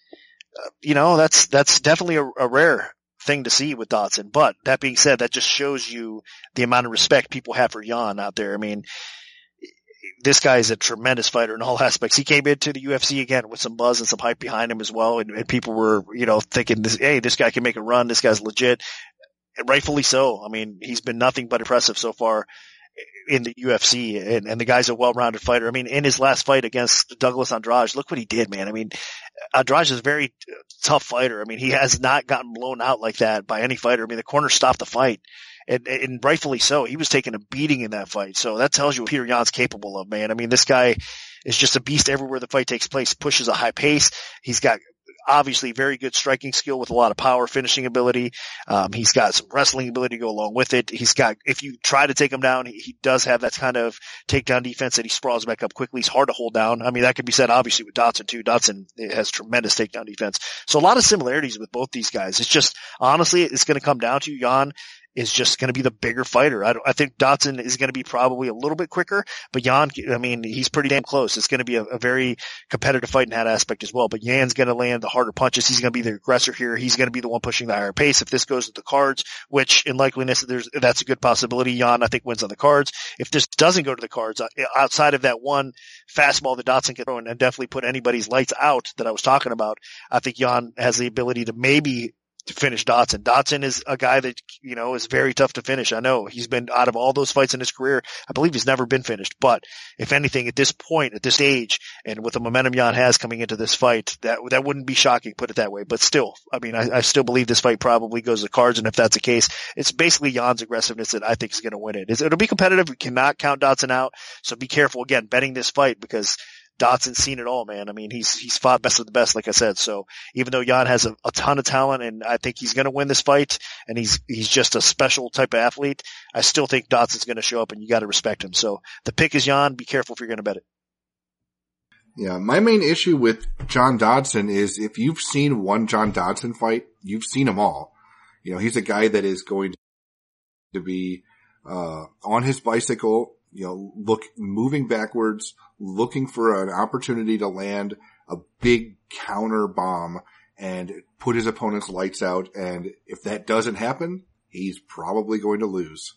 that's definitely a rare thing to see with Dodson. But that being said, that just shows you the amount of respect people have for Yan out there. I mean, this guy is a tremendous fighter in all aspects. He came into the UFC again with some buzz and some hype behind him as well. And people were, thinking this guy can make a run. This guy's legit. And rightfully so. I mean, he's been nothing but impressive so far in the UFC, and the guy's a well-rounded fighter. I mean, in his last fight against Douglas Andrade, look what he did, man. I mean, Andrade is a very tough fighter. I mean, he has not gotten blown out like that by any fighter. I mean, the corner stopped the fight, and rightfully so. He was taking a beating in that fight. So that tells you what Peter Yan's capable of, man. I mean, this guy is just a beast everywhere the fight takes place, pushes a high pace. He's got obviously very good striking skill with a lot of power, finishing ability. He's got some wrestling ability to go along with it. If you try to take him down, he does have that kind of takedown defense that he sprawls back up quickly. He's hard to hold down. I mean, that could be said obviously with Dodson too. Dodson has tremendous takedown defense. So a lot of similarities with both these guys. It's just, honestly, it's going to come down to Jan is just going to be the bigger fighter. I think Dodson is going to be probably a little bit quicker, but Jan, I mean, he's pretty damn close. It's going to be a very competitive fight in that aspect as well, but Jan's going to land the harder punches. He's going to be the aggressor here. He's going to be the one pushing the higher pace. If this goes to the cards, which in likeliness, that's a good possibility. Jan, I think, wins on the cards. If this doesn't go to the cards, outside of that one fastball that Dodson can throw and definitely put anybody's lights out that I was talking about, I think Jan has the ability to maybe to finish Dodson. Dodson is a guy that, is very tough to finish. I know he's been out of all those fights in his career. I believe he's never been finished, but if anything at this point, at this stage, and with the momentum Jan has coming into this fight, that wouldn't be shocking, put it that way. But still, I mean, I still believe this fight probably goes to the cards. And if that's the case, it's basically Jan's aggressiveness that I think is going to win it. It'll be competitive. We cannot count Dodson out. So be careful again, betting this fight because Dodson's seen it all, man. I mean, he's fought best of the best, like I said. So even though Jan has a ton of talent and I think he's going to win this fight and he's just a special type of athlete, I still think Dodson's going to show up and you got to respect him. So the pick is Jan. Be careful if you're going to bet it. Yeah. My main issue with John Dodson is if you've seen one John Dodson fight, you've seen them all. He's a guy that is going to be, on his bicycle, moving backwards, looking for an opportunity to land a big counter bomb and put his opponent's lights out. And if that doesn't happen, he's probably going to lose.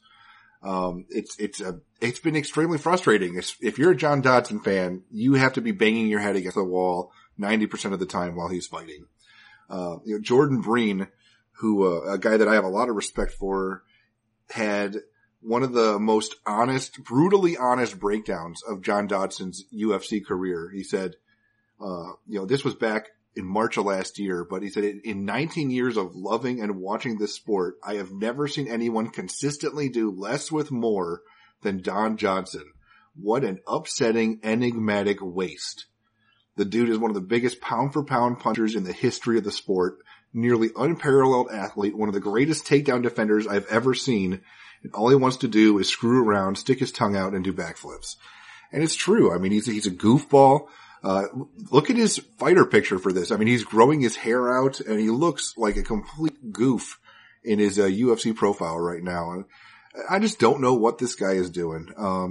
It's been extremely frustrating. If you're a John Dodson fan, you have to be banging your head against the wall 90% of the time while he's fighting. Jordan Breen, a guy that I have a lot of respect for, had one of the most brutally honest breakdowns of John Dodson's UFC career. He said, this was back in March of last year, but he said, in 19 years of loving and watching this sport, I have never seen anyone consistently do less with more than Don Johnson. What an upsetting, enigmatic waste. The dude is one of the biggest pound for pound punchers in the history of the sport, nearly unparalleled athlete, one of the greatest takedown defenders I've ever seen. And all he wants to do is screw around, stick his tongue out, and do backflips. And it's true. I mean, he's a goofball. Look at his fighter picture for this. I mean, he's growing his hair out, and he looks like a complete goof in his UFC profile right now. And I just don't know what this guy is doing.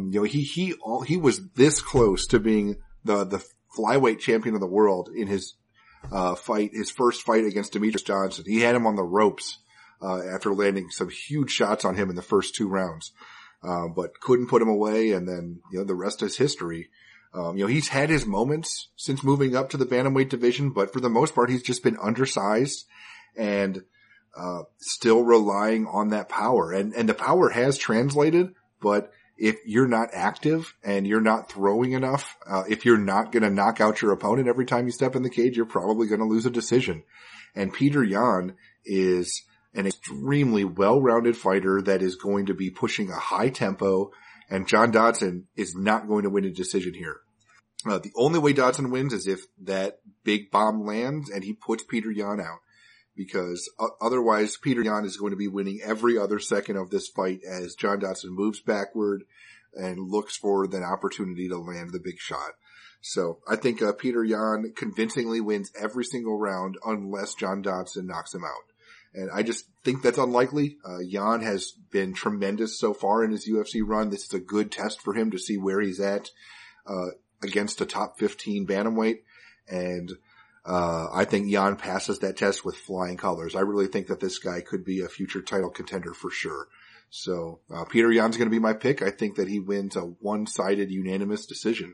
He was this close to being the flyweight champion of the world in his first fight against Demetrius Johnson. He had him on the ropes. After landing some huge shots on him in the first 2 rounds. But couldn't put him away. And then, the rest is history. He's had his moments since moving up to the bantamweight division, but for the most part, he's just been undersized and, still relying on that power. And the power has translated, but if you're not active and you're not throwing enough, if you're not going to knock out your opponent every time you step in the cage, you're probably going to lose a decision. And Peter Yan is an extremely well-rounded fighter that is going to be pushing a high tempo, and John Dodson is not going to win a decision here. The only way Dodson wins is if that big bomb lands and he puts Peter Yan out, because otherwise Peter Yan is going to be winning every other second of this fight as John Dodson moves backward and looks for the opportunity to land the big shot. So I think Peter Yan convincingly wins every single round unless John Dodson knocks him out. And I just think that's unlikely. Yan has been tremendous so far in his UFC run. This is a good test for him to see where he's at, against a top 15 bantamweight. And, I think Yan passes that test with flying colors. I really think that this guy could be a future title contender for sure. So, Peter Yan's going to be my pick. I think that he wins a one-sided unanimous decision.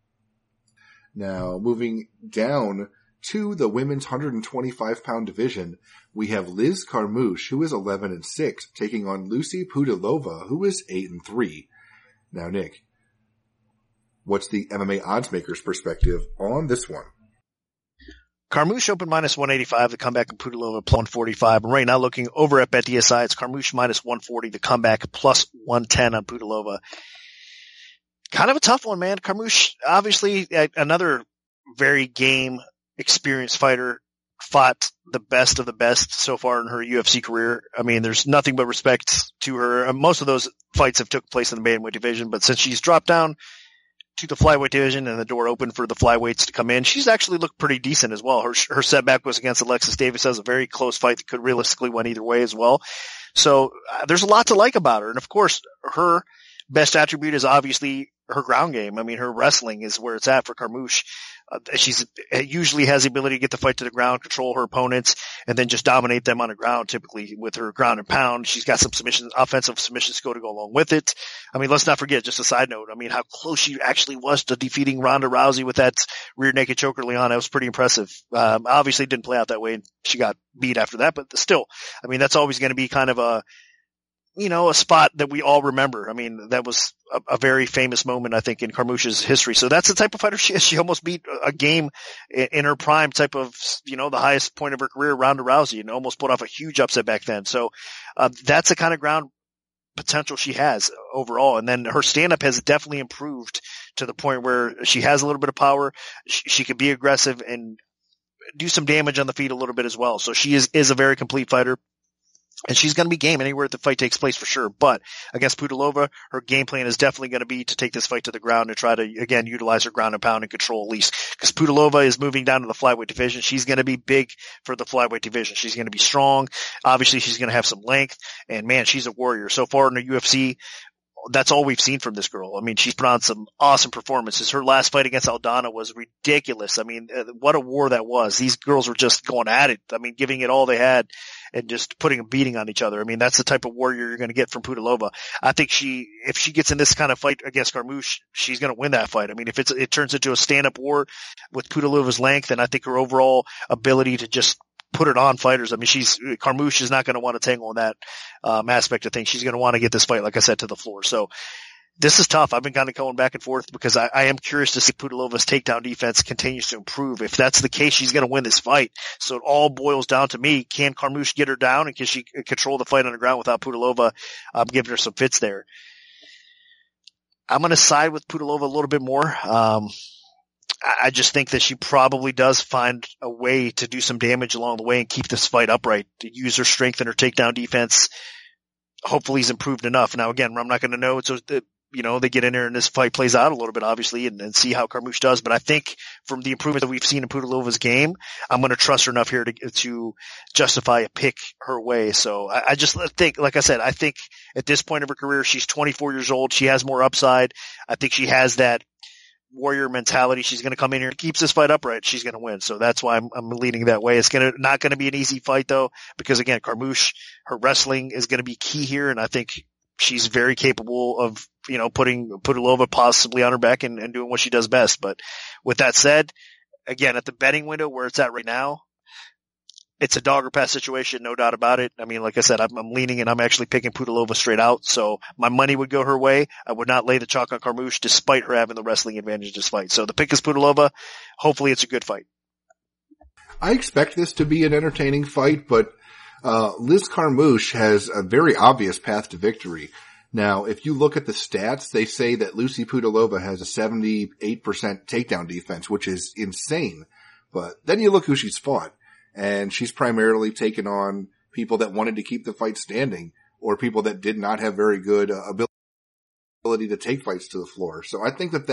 Now, moving down to the women's 125-pound division, we have Liz Carmouche, who is 11-6, taking on Lucy Pudilova, who is 8-3. Now, Nick, what's the MMA oddsmaker's perspective on this one? Carmouche open minus 185, the comeback, and Pudilova plus 145. And right now, looking over at BetDSI, it's Carmouche minus 140, the comeback, plus 110 on Pudilova. Kind of a tough one, man. Carmouche, obviously, another very game experienced fighter. fought the best of the best so far in her UFC career. I mean, there's nothing but respect to her. Most of those fights have took place in the bantamweight division, but since she's dropped down to the flyweight division and the door open for the flyweights to come in, she's actually looked pretty decent as well. Her setback was against Alexis Davis. That was a very close fight that could realistically went either way as well. So there's a lot to like about her. And of course, her best attribute is obviously her ground game. I mean, her wrestling is where it's at for Carmouche. She's usually has the ability to get the fight to the ground, control her opponents, and then just dominate them on the ground, typically with her ground and pound. She's got some offensive submission skill to go along with it. I mean, let's not forget, just a side note, I mean, how close she actually was to defeating Ronda Rousey with that rear naked choker, Leon. That was pretty impressive. Obviously it didn't play out that way and she got beat after that, but still, I mean, that's always going to be kind of a spot that we all remember. I mean, that was a very famous moment, I think, in Carmouche's history. So that's the type of fighter she is. She almost beat a game in her prime type of, the highest point of her career, Ronda Rousey, and almost put off a huge upset back then. So, that's the kind of ground potential she has overall. And then her stand-up has definitely improved to the point where she has a little bit of power. She can be aggressive and do some damage on the feet a little bit as well. So she is a very complete fighter. And she's going to be game anywhere the fight takes place for sure. But against Pudilova, her game plan is definitely going to be to take this fight to the ground and try to, again, utilize her ground and pound and control at least. Because Pudilova is moving down to the flyweight division. She's going to be big for the flyweight division. She's going to be strong. Obviously, she's going to have some length. And man, she's a warrior. So far in the UFC, that's all we've seen from this girl. I mean, she's put on some awesome performances. Her last fight against Aldana was ridiculous. I mean, what a war that was. These girls were just going at it. I mean, giving it all they had and just putting a beating on each other. I mean, that's the type of warrior you're going to get from Pudilova. I think if she gets in this kind of fight against Carmouche, she's going to win that fight. I mean, if it turns into a stand-up war with Pudilova's length, then I think her overall ability to just put it on fighters. I mean, Carmouche is not going to want to tangle in that aspect of things. She's going to want to get this fight, like I said, to the floor. So this is tough. I've been kind of going back and forth because I am curious to see Pudilova's takedown defense continues to improve. If that's the case, she's going to win this fight. So it all boils down to me. Can Carmouche get her down and can she control the fight on the ground without Pudilova giving her some fits there? I'm going to side with Pudilova a little bit more. I just think that she probably does find a way to do some damage along the way and keep this fight upright, to use her strength and her takedown defense. Hopefully he's improved enough. Now again, I'm not going to know. So they get in there and this fight plays out a little bit, obviously, and see how Carmouche does. But I think from the improvement that we've seen in Pudilova's game, I'm going to trust her enough here to justify a pick her way. So I just think, like I said, I think at this point of her career, she's 24 years old. She has more upside. I think she has that warrior mentality. She's going to come in here and keeps this fight upright. She's going to win. So that's why I'm leaning that way. It's not going to be an easy fight though, because again, Carmouche, her wrestling is going to be key here. And I think she's very capable of, putting Pudilova possibly on her back and doing what she does best. But with that said, again, at the betting window where it's at right now, it's a dog or pass situation, no doubt about it. I mean, like I said, I'm leaning and I'm actually picking Pudilova straight out. So my money would go her way. I would not lay the chalk on Carmouche despite her having the wrestling advantage in this fight. So the pick is Pudilova. Hopefully it's a good fight. I expect this to be an entertaining fight, but Liz Carmouche has a very obvious path to victory. Now, if you look at the stats, they say that Lucy Pudilova has a 78% takedown defense, which is insane. But then you look who she's fought. And she's primarily taken on people that wanted to keep the fight standing or people that did not have very good ability to take fights to the floor. So I think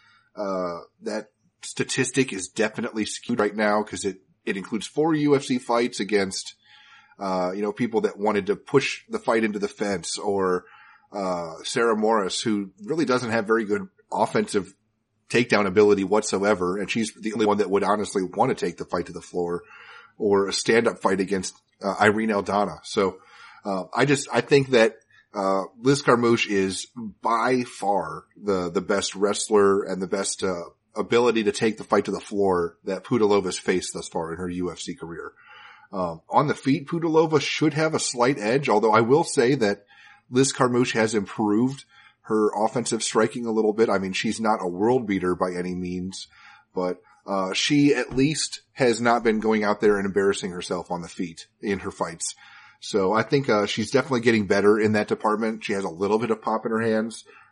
that statistic is definitely skewed right now because it includes 4 UFC fights against, people that wanted to push the fight into the fence, or, Sarah Morris, who really doesn't have very good offensive takedown ability whatsoever. And she's the only one that would honestly want to take the fight to the floor, or a stand-up fight against Irene Aldana. So I think that Liz Carmouche is by far the best wrestler and the best ability to take the fight to the floor that Pudilova's faced thus far in her UFC career. On the feet, Pudilova should have a slight edge, although I will say that Liz Carmouche has improved her offensive striking a little bit. I mean, she's not a world beater by any means, but she at least has not been going out there and embarrassing herself on the feet in her fights. So I think she's definitely getting better in that department. She has a little bit of pop in her hands.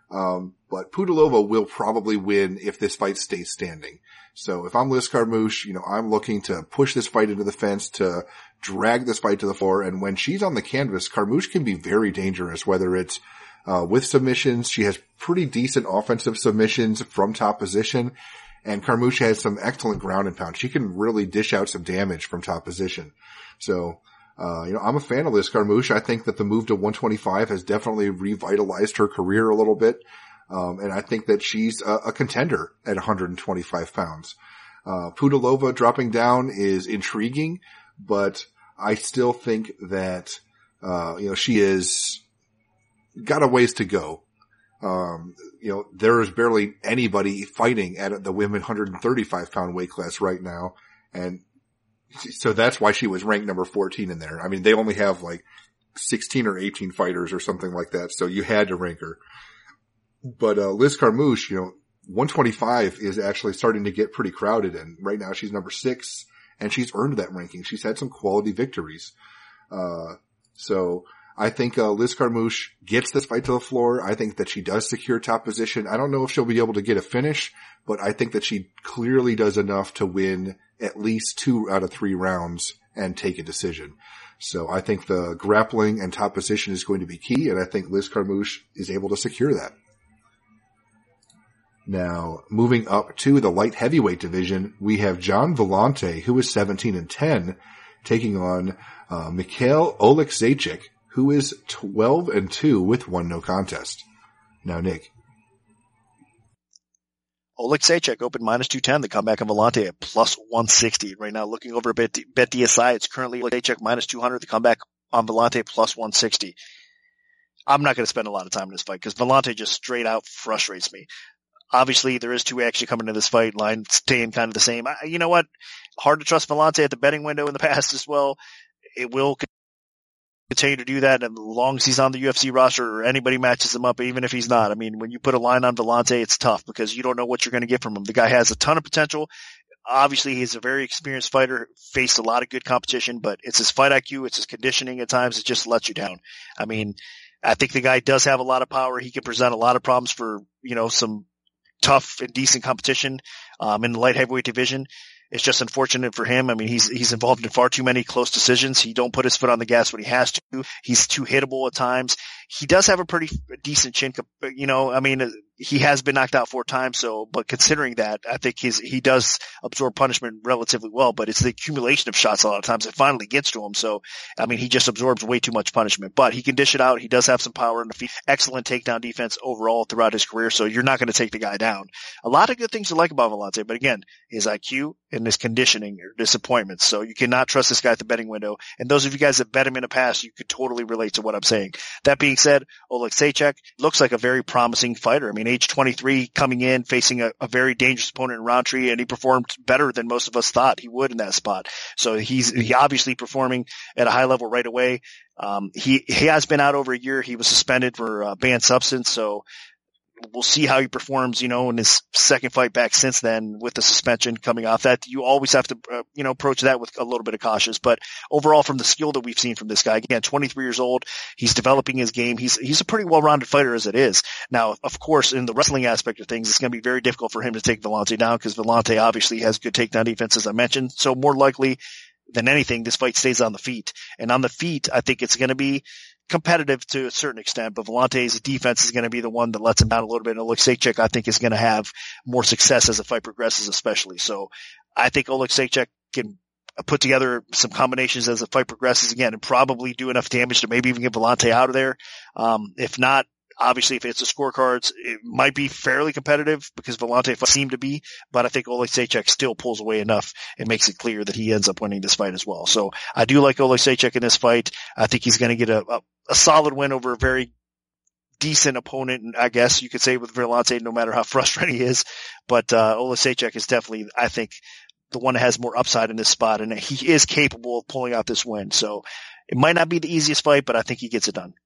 But Pudilova will probably win if this fight stays standing. So if I'm Liz Carmouche, I'm looking to push this fight into the fence, to drag this fight to the floor. And when she's on the canvas, Carmouche can be very dangerous, whether it's with submissions. She has pretty decent offensive submissions from top position. And Carmouche has some excellent ground and pound. She can really dish out some damage from top position. So, I'm a fan of Liz Carmouche. I think that the move to 125 has definitely revitalized her career a little bit. And I think that she's a contender at 125 pounds. Pudilova dropping down is intriguing, but I still think that, she is got a ways to go. There is barely anybody fighting at the women 135 pound weight class right now. And so that's why she was ranked number 14 in there. I mean, they only have like 16 or 18 fighters or something like that. So you had to rank her. But, Liz Carmouche, 125 is actually starting to get pretty crowded. And right now she's number 6 and she's earned that ranking. She's had some quality victories. So I think, Liz Carmouche gets this fight to the floor. I think that she does secure top position. I don't know if she'll be able to get a finish, but I think that she clearly does enough to win at least 2 out of 3 rounds and take a decision. So I think the grappling and top position is going to be key. And I think Liz Carmouche is able to secure that. Now, moving up to the light heavyweight division, we have John Vellante, who is 17-10, taking on Mikhail Oleksiejczuk, who is 12-2 with 1 no contest. Now, Nick. Oleksiejczuk opened -210. The comeback of Vellante at +160. Right now, looking over at BetDSI, it's currently Oleksiejczuk -200. The comeback on Vellante +160. I'm not going to spend a lot of time in this fight because Vellante just straight out frustrates me. Obviously, there is 2 action coming into this fight. Line staying kind of the same. You know what? Hard to trust Vellante at the betting window in the past as well. It will continue to do that as long as he's on the UFC roster or anybody matches him up, even if he's not. I mean, when you put a line on Vellante, it's tough because you don't know what you're going to get from him. The guy has a ton of potential. Obviously, he's a very experienced fighter, faced a lot of good competition, but it's his fight IQ, it's his conditioning at times. It just lets you down. I mean, I think the guy does have a lot of power. He can present a lot of problems for, some tough and decent competition in the light heavyweight division. It's just unfortunate for him. I mean, he's involved in far too many close decisions. He don't put his foot on the gas when he has to. He's too hittable at times. He does have a pretty decent chin, he has been knocked out 4 times. But considering that, I think he does absorb punishment relatively well, but it's the accumulation of shots a lot of times that finally gets to him. So, he just absorbs way too much punishment, but he can dish it out. He does have some power in the feet. Excellent takedown defense overall throughout his career. So you're not going to take the guy down. A lot of good things to like about Vellante, but again, his IQ and his conditioning are disappointments. So you cannot trust this guy at the betting window. And those of you guys that bet him in the past, you could totally relate to what I'm saying. That being said, Oleksiejczuk looks like a very promising fighter. Age 23, coming in, facing a very dangerous opponent in Roundtree, and he performed better than most of us thought he would in that spot. So he obviously performing at a high level right away. He has been out over a year. He was suspended for banned substance, so we'll see how he performs, in his second fight back since then with the suspension coming off that. You always have to, approach that with a little bit of caution. But overall, from the skill that we've seen from this guy, again, 23 years old, he's developing his game. He's a pretty well-rounded fighter as it is. Now, of course, in the wrestling aspect of things, it's going to be very difficult for him to take Vellante down because Vellante obviously has good takedown defense, as I mentioned. So more likely than anything, this fight stays on the feet. And on the feet, I think it's going to be competitive to a certain extent, but Vellante's defense is going to be the one that lets him down a little bit. And Oleksiejczuk, I think, is going to have more success as the fight progresses, especially. So I think Oleksiejczuk can put together some combinations as the fight progresses again and probably do enough damage to maybe even get Vellante out of there. If not, obviously, if it's the scorecards, it might be fairly competitive because Vellante seemed to be, but I think Oleksiejczuk still pulls away enough and makes it clear that he ends up winning this fight as well. So I do like Oleksiejczuk in this fight. I think he's going to get a solid win over a very decent opponent, I guess you could say, with Vellante, no matter how frustrating he is. But Oleksiejczuk is definitely, I think, the one that has more upside in this spot, and he is capable of pulling out this win. So it might not be the easiest fight, but I think he gets it done.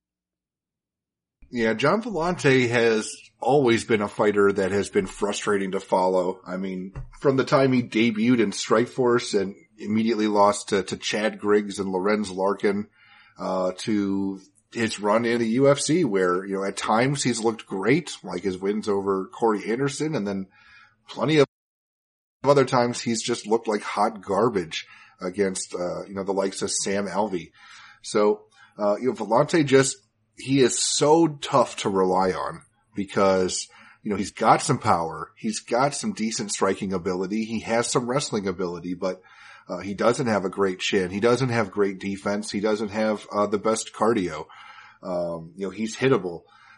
Yeah, John Vellante has always been a fighter that has been frustrating to follow. I mean, from the time he debuted in Strikeforce and immediately lost to Chad Griggs and Lorenz Larkin, to his run in the UFC where, at times he's looked great, like his wins over Corey Anderson, and then plenty of other times he's just looked like hot garbage against, the likes of Sam Alvey. So, Villante he is so tough to rely on because, he's got some power. He's got some decent striking ability. He has some wrestling ability, but he doesn't have a great chin. He doesn't have great defense. He doesn't have the best cardio. He's hittable.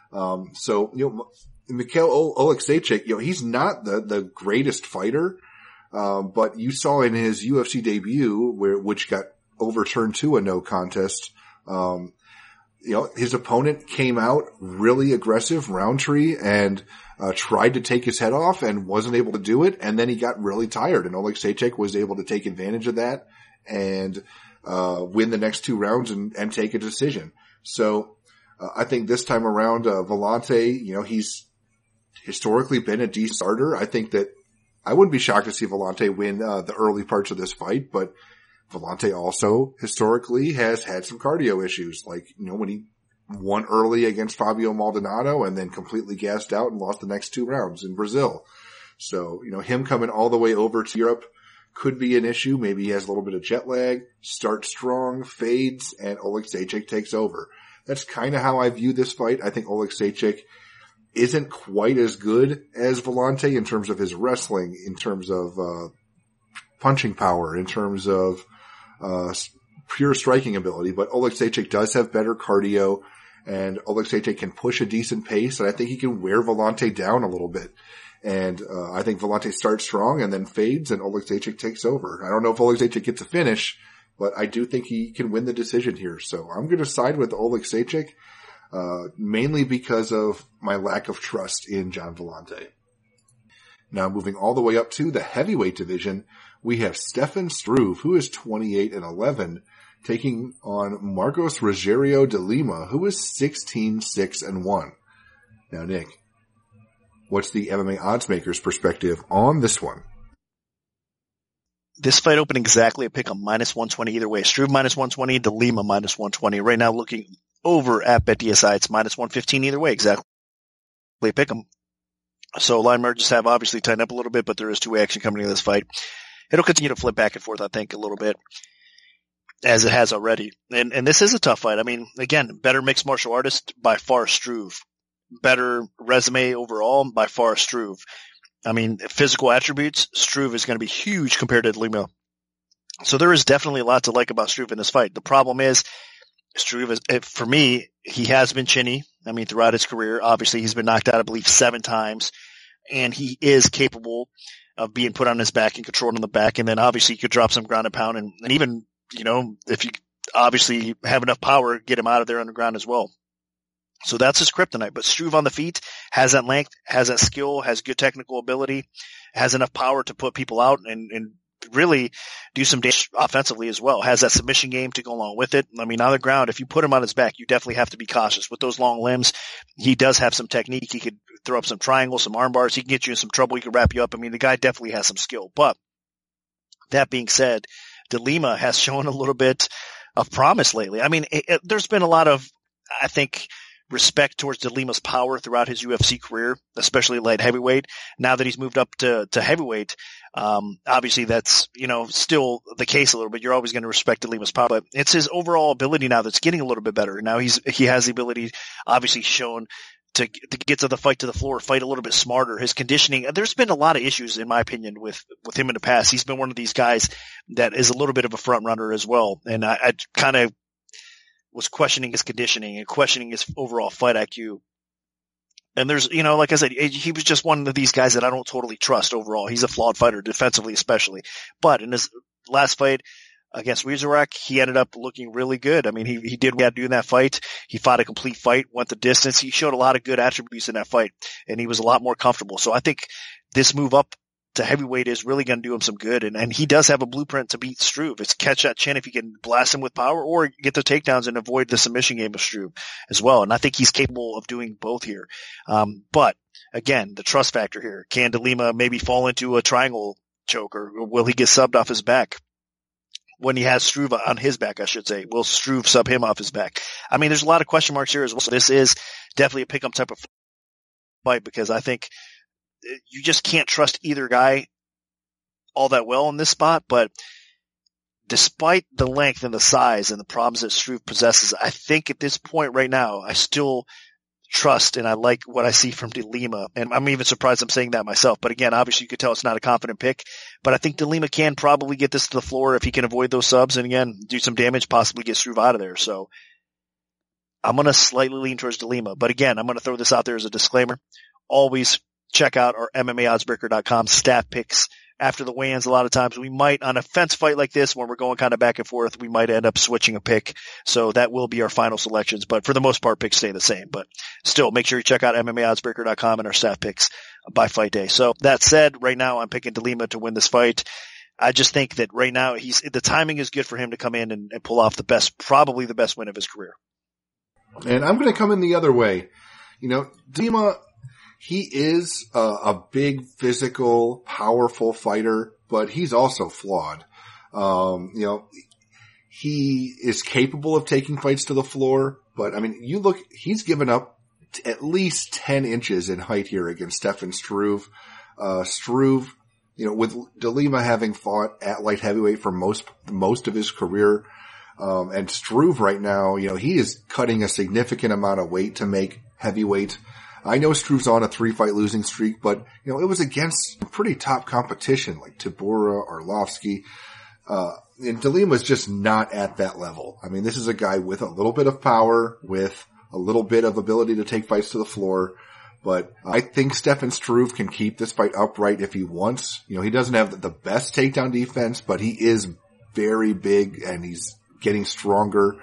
Mikhail Oleksiejczuk, he's not the greatest fighter, but you saw in his UFC debut which got overturned to a no contest. His opponent came out really aggressive, Roundtree, and tried to take his head off and wasn't able to do it. And then he got really tired, and Oleksiejczuk was able to take advantage of that and win the next 2 rounds and take a decision. So I think this time around, Villante, he's historically been a decent starter. I think that I wouldn't be shocked to see Villante win the early parts of this fight, but Villante also historically has had some cardio issues, like, when he won early against Fabio Maldonado and then completely gassed out and lost the next 2 rounds in Brazil. So, him coming all the way over to Europe could be an issue. Maybe he has a little bit of jet lag, starts strong, fades, and Oleksiejczuk takes over. That's kind of how I view this fight. I think Oleksiejczuk isn't quite as good as Villante in terms of his wrestling, in terms of punching power, in terms of pure striking ability, but Oleksiejczuk does have better cardio, and Oleksiejczuk can push a decent pace, and I think he can wear Villante down a little bit. And I think Villante starts strong and then fades, and Oleksiejczuk takes over. I don't know if Oleksiejczuk gets a finish, but I do think he can win the decision here. So I'm going to side with Oleksiejczuk, mainly because of my lack of trust in Gian Villante. Now moving all the way up to the heavyweight division, we have Stefan Struve, who is 28-11, taking on Marcos Rogerio de Lima, who is 16-6-1. Now, Nick, what's the MMA odds makers' perspective on this one? This fight opened exactly a pick on -120 either way. Struve -120, de Lima -120. Right now, looking over at BetDSI, it's -115 either way. Exactly a pick 'em. So line margins have obviously tightened up a little bit, but there is 2-way action coming into this fight. It'll continue to flip back and forth, I think, a little bit, as it has already. And this is a tough fight. I mean, again, better mixed martial artist, by far Struve. Better resume overall, by far Struve. I mean, physical attributes, Struve is going to be huge compared to Lima. So there is definitely a lot to like about Struve in this fight. The problem is, Struve is, for me, he has been chinny. I mean, throughout his career, obviously he's been knocked out, I believe, 7 times, and he is capable of being put on his back and controlled on the back. And then obviously you could drop some ground and pound and even, if you obviously have enough power, get him out of there on the ground as well. So that's his kryptonite. But Struve on the feet has that length, has that skill, has good technical ability, has enough power to put people out and really do some damage offensively as well. Has that submission game to go along with it. I mean, on the ground, if you put him on his back, you definitely have to be cautious. With those long limbs, he does have some technique. He could throw up some triangles, some arm bars. He can get you in some trouble. He can wrap you up. I mean, the guy definitely has some skill. But that being said, de Lima has shown a little bit of promise lately. I mean, there's been a lot of, I think, respect towards de Lima's power throughout his UFC career, especially light heavyweight. Now that he's moved up to heavyweight, obviously that's, still the case a little bit. You're always going to respect de Lima's power, but it's his overall ability now that's getting a little bit better. Now he has the ability, obviously shown, to get to the floor, fight a little bit smarter. His conditioning, there's been a lot of issues, in my opinion, with him in the past. He's been one of these guys that is a little bit of a front runner as well. And I kind of was questioning his conditioning and questioning his overall fight IQ. And there's, like I said, he was just one of these guys that I don't totally trust overall. He's a flawed fighter, defensively especially. But in his last fight against Wieserak, he ended up looking really good. I mean, he did what he had to do in that fight. He fought a complete fight, went the distance. He showed a lot of good attributes in that fight, and he was a lot more comfortable. So I think this move up to heavyweight is really going to do him some good. And he does have a blueprint to beat Struve. It's catch that chin if he can blast him with power or get the takedowns and avoid the submission game of Struve as well. And I think he's capable of doing both here. But again, the trust factor here. Can de Lima maybe fall into a triangle choke, or will he get subbed off his back? when he has Struve on his back, I should say. Will Struve sub him off his back? I mean, there's a lot of question marks here as well. So this is definitely a pick-em type of fight because I think you just can't trust either guy all that well in this spot. But despite the length and the size and the problems that Struve possesses, I think at this point right now, I still trust and I like what I see from DeLima. And I'm even surprised I'm saying that myself. But again, obviously you could tell it's not a confident pick. But I think DeLima can probably get this to the floor if he can avoid those subs and again, do some damage, possibly get Struve out of there. So I'm going to slightly lean towards DeLima. But again, I'm going to throw this out there as a disclaimer. Always check out our MMAoddsbreaker.com stat picks. After the weigh-ins, a lot of times we might, on a fence fight like this, when we're going kind of back and forth, we might end up switching a pick. So that will be our final selections. But for the most part, picks stay the same. But still, make sure you check out MMAoddsbreaker.com and our stat picks by fight day. So that said, right now I'm picking DeLima to win this fight. I just think that right now the timing is good for him to come in and pull off probably the best win of his career. And I'm going to come in the other way. DeLima, he is a big, physical, powerful fighter, but he's also flawed. He is capable of taking fights to the floor, but I mean, he's given up at least 10 inches in height here against Stefan Struve. Struve, with DeLima having fought at light heavyweight for most of his career, and Struve right now, he is cutting a significant amount of weight to make heavyweight. I know Struve's on a 3-fight losing streak, but, it was against pretty top competition like Tybura, Arlovsky. And DeLima's just not at that level. I mean, this is a guy with a little bit of power, with a little bit of ability to take fights to the floor. But I think Stefan Struve can keep this fight upright if he wants. He doesn't have the best takedown defense, but he is very big and he's getting stronger.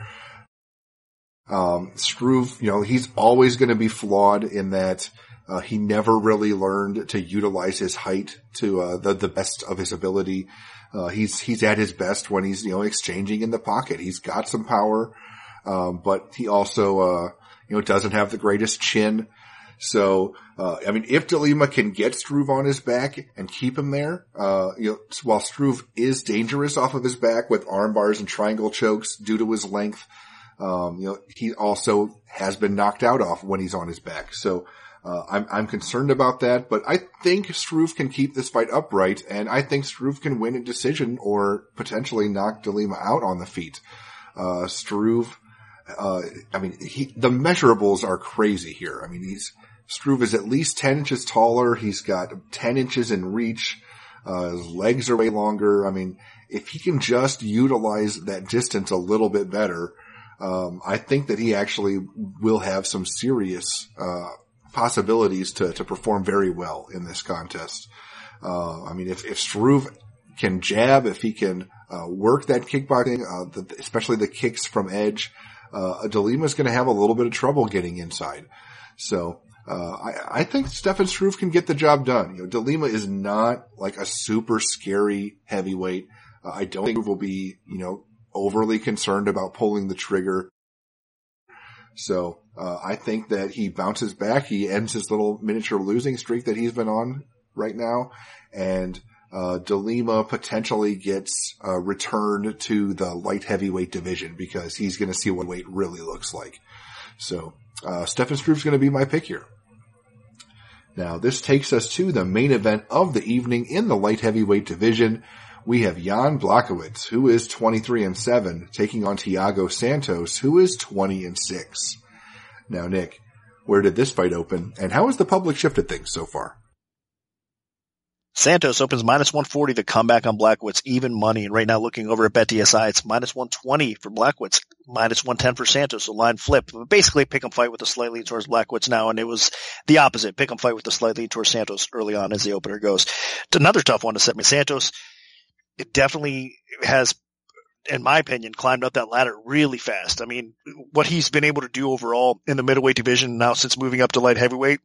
Struve, he's always going to be flawed in that, he never really learned to utilize his height to, the best of his ability. He's at his best when he's, exchanging in the pocket. He's got some power, but he also, doesn't have the greatest chin. So, if DeLima can get Struve on his back and keep him there, while Struve is dangerous off of his back with arm bars and triangle chokes due to his length, he also has been knocked out off when he's on his back. So, I'm concerned about that, but I think Struve can keep this fight upright, and I think Struve can win a decision or potentially knock DeLima out on the feet. Struve, the measurables are crazy here. I mean, Struve is at least 10 inches taller. He's got 10 inches in reach. His legs are way longer. I mean, if he can just utilize that distance a little bit better, I think that he actually will have some serious, possibilities to perform very well in this contest. If Struve can jab, if he can, work that kickboxing, especially the kicks from edge, DeLima's going to have a little bit of trouble getting inside. So, I think Stefan Struve can get the job done. DeLima is not like a super scary heavyweight. I don't think Struve will be, overly concerned about pulling the trigger. So, I think that he bounces back. He ends his little miniature losing streak that he's been on right now. And, DeLima potentially gets, returned to the light heavyweight division because he's going to see what weight really looks like. So, Stefan Struve's going to be my pick here. Now, this takes us to the main event of the evening in the light heavyweight division. We have Jan Blachowicz, who is 23-7, taking on Thiago Santos, who is 20-6. Now, Nick, where did this fight open, and how has the public shifted things so far? Santos opens -140, the comeback on Blachowicz, even money. And right now looking over at BetDSI, it's -120 for Blachowicz, -110 for Santos. So line flip. Basically pick 'em fight with a slight lean towards Blachowicz now. And it was the opposite. Pick 'em fight with a slight lean towards Santos early on as the opener goes. Another tough one to set me. Santos, it definitely has, in my opinion, climbed up that ladder really fast. I mean, what he's been able to do overall in the middleweight division now since moving up to light heavyweight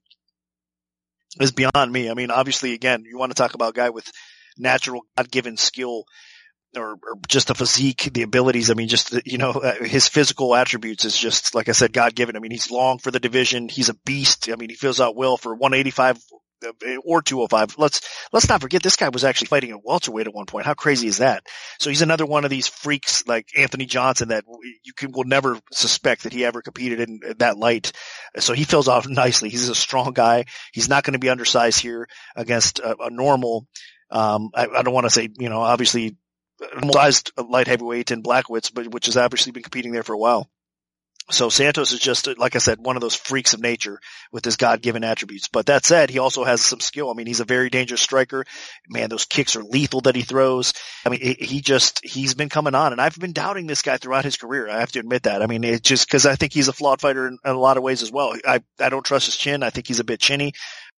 is beyond me. I mean, obviously, again, you want to talk about a guy with natural God-given skill or just the physique, the abilities. I mean, just, his physical attributes is just, like I said, God-given. I mean, he's long for the division. He's a beast. I mean, he fills out well for 185 or 205. Let's not forget this guy was actually fighting at welterweight at one point. How crazy is that? So he's another one of these freaks like Anthony Johnson that will never suspect that he ever competed in that light. So he fills off nicely. He's a strong guy. He's not going to be undersized here against a normal, I don't want to say, obviously sized light heavyweight in Blachowicz, but which has obviously been competing there for a while. So Santos is just, like I said, one of those freaks of nature with his God-given attributes. But that said, he also has some skill. I mean, he's a very dangerous striker. Man, those kicks are lethal that he throws. I mean, he's been coming on, and I've been doubting this guy throughout his career. I have to admit that. I mean, it's just because I think he's a flawed fighter in a lot of ways as well. I don't trust his chin. I think he's a bit chinny.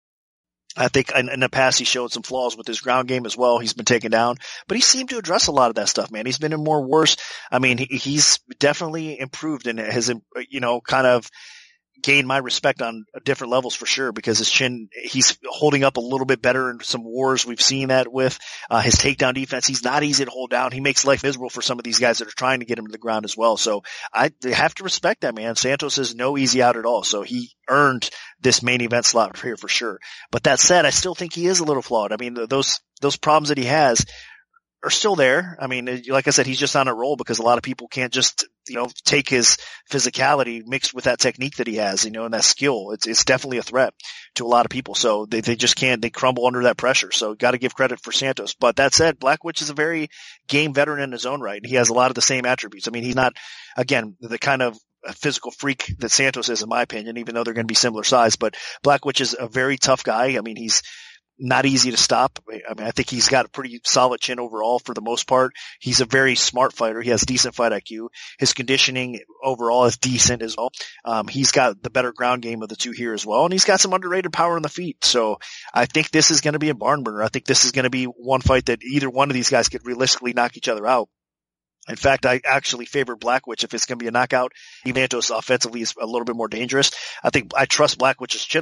I think in the past he showed some flaws with his ground game as well. He's been taken down, but he seemed to address a lot of that stuff, man. He's been in more wars. I mean, he's definitely improved and has, kind of gained my respect on different levels for sure, because his chin, he's holding up a little bit better in some wars. We've seen that with his takedown defense. He's not easy to hold down. He makes life miserable for some of these guys that are trying to get him to the ground as well. So I have to respect that, man. Santos is no easy out at all. So he earned this main event slot here for sure. But that said, I still think he is a little flawed. I mean, those problems that he has are still there. I mean, like I said, he's just on a roll because a lot of people can't just, take his physicality mixed with that technique that he has, and that skill. It's definitely a threat to a lot of people. So they just can't, they crumble under that pressure. So got to give credit for Santos. But that said, Blachowicz is a very game veteran in his own right. He has a lot of the same attributes. I mean, he's not, again, the kind of a physical freak that Santos is, in my opinion, even though they're going to be similar size, but Blachowicz is a very tough guy. I mean, he's not easy to stop. I mean, I think he's got a pretty solid chin overall for the most part. He's a very smart fighter. He has decent fight IQ. His conditioning overall is decent as well. He's got the better ground game of the two here as well. And he's got some underrated power on the feet. So I think this is going to be a barn burner. I think this is going to be one fight that either one of these guys could realistically knock each other out. In fact, I actually favor Blachowicz if it's going to be a knockout. Santos offensively is a little bit more dangerous. I think I trust Blachowicz's chin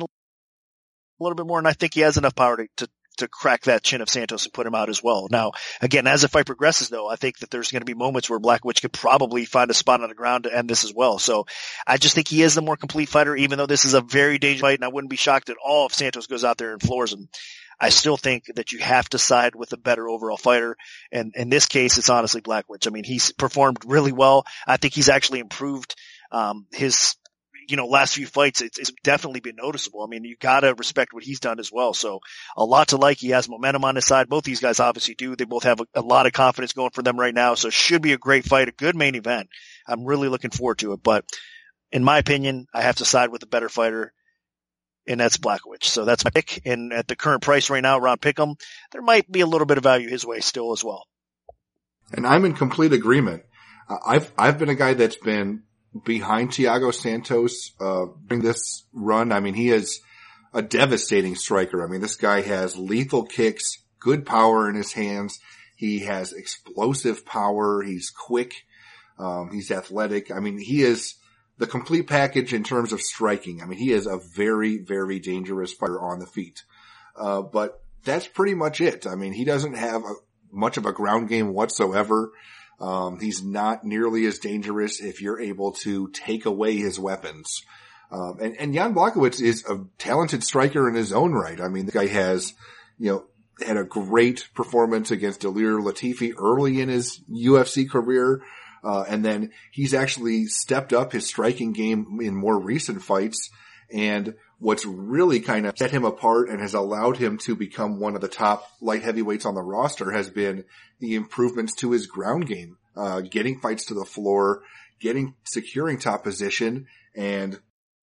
a little bit more, and I think he has enough power to crack that chin of Santos and put him out as well. Now, again, as the fight progresses, though, I think that there's going to be moments where Blachowicz could probably find a spot on the ground to end this as well. So I just think he is the more complete fighter, even though this is a very dangerous fight, and I wouldn't be shocked at all if Santos goes out there and floors him. I still think that you have to side with a better overall fighter. And in this case, it's honestly Blachowicz. I mean, he's performed really well. I think he's actually improved his last few fights. It's definitely been noticeable. I mean, you gotta respect what he's done as well. So a lot to like. He has momentum on his side. Both these guys obviously do. They both have a lot of confidence going for them right now. So it should be a great fight, a good main event. I'm really looking forward to it. But in my opinion, I have to side with the better fighter, and that's Blachowicz. So that's my pick. And at the current price right now around Pick'em, there might be a little bit of value his way still as well. And I'm in complete agreement. I've been a guy that's been behind Thiago Santos during this run. I mean, he is a devastating striker. I mean, this guy has lethal kicks, good power in his hands. He has explosive power. He's quick. He's athletic. I mean, he is the complete package in terms of striking. I mean, he is a very, very dangerous fighter on the feet. But that's pretty much it. I mean, he doesn't have much of a ground game whatsoever. He's not nearly as dangerous if you're able to take away his weapons. And Jan Blachowicz is a talented striker in his own right. I mean, the guy has, had a great performance against Ilir Latifi early in his UFC career. And then he's actually stepped up his striking game in more recent fights. And what's really kind of set him apart and has allowed him to become one of the top light heavyweights on the roster has been the improvements to his ground game, getting fights to the floor, securing top position, and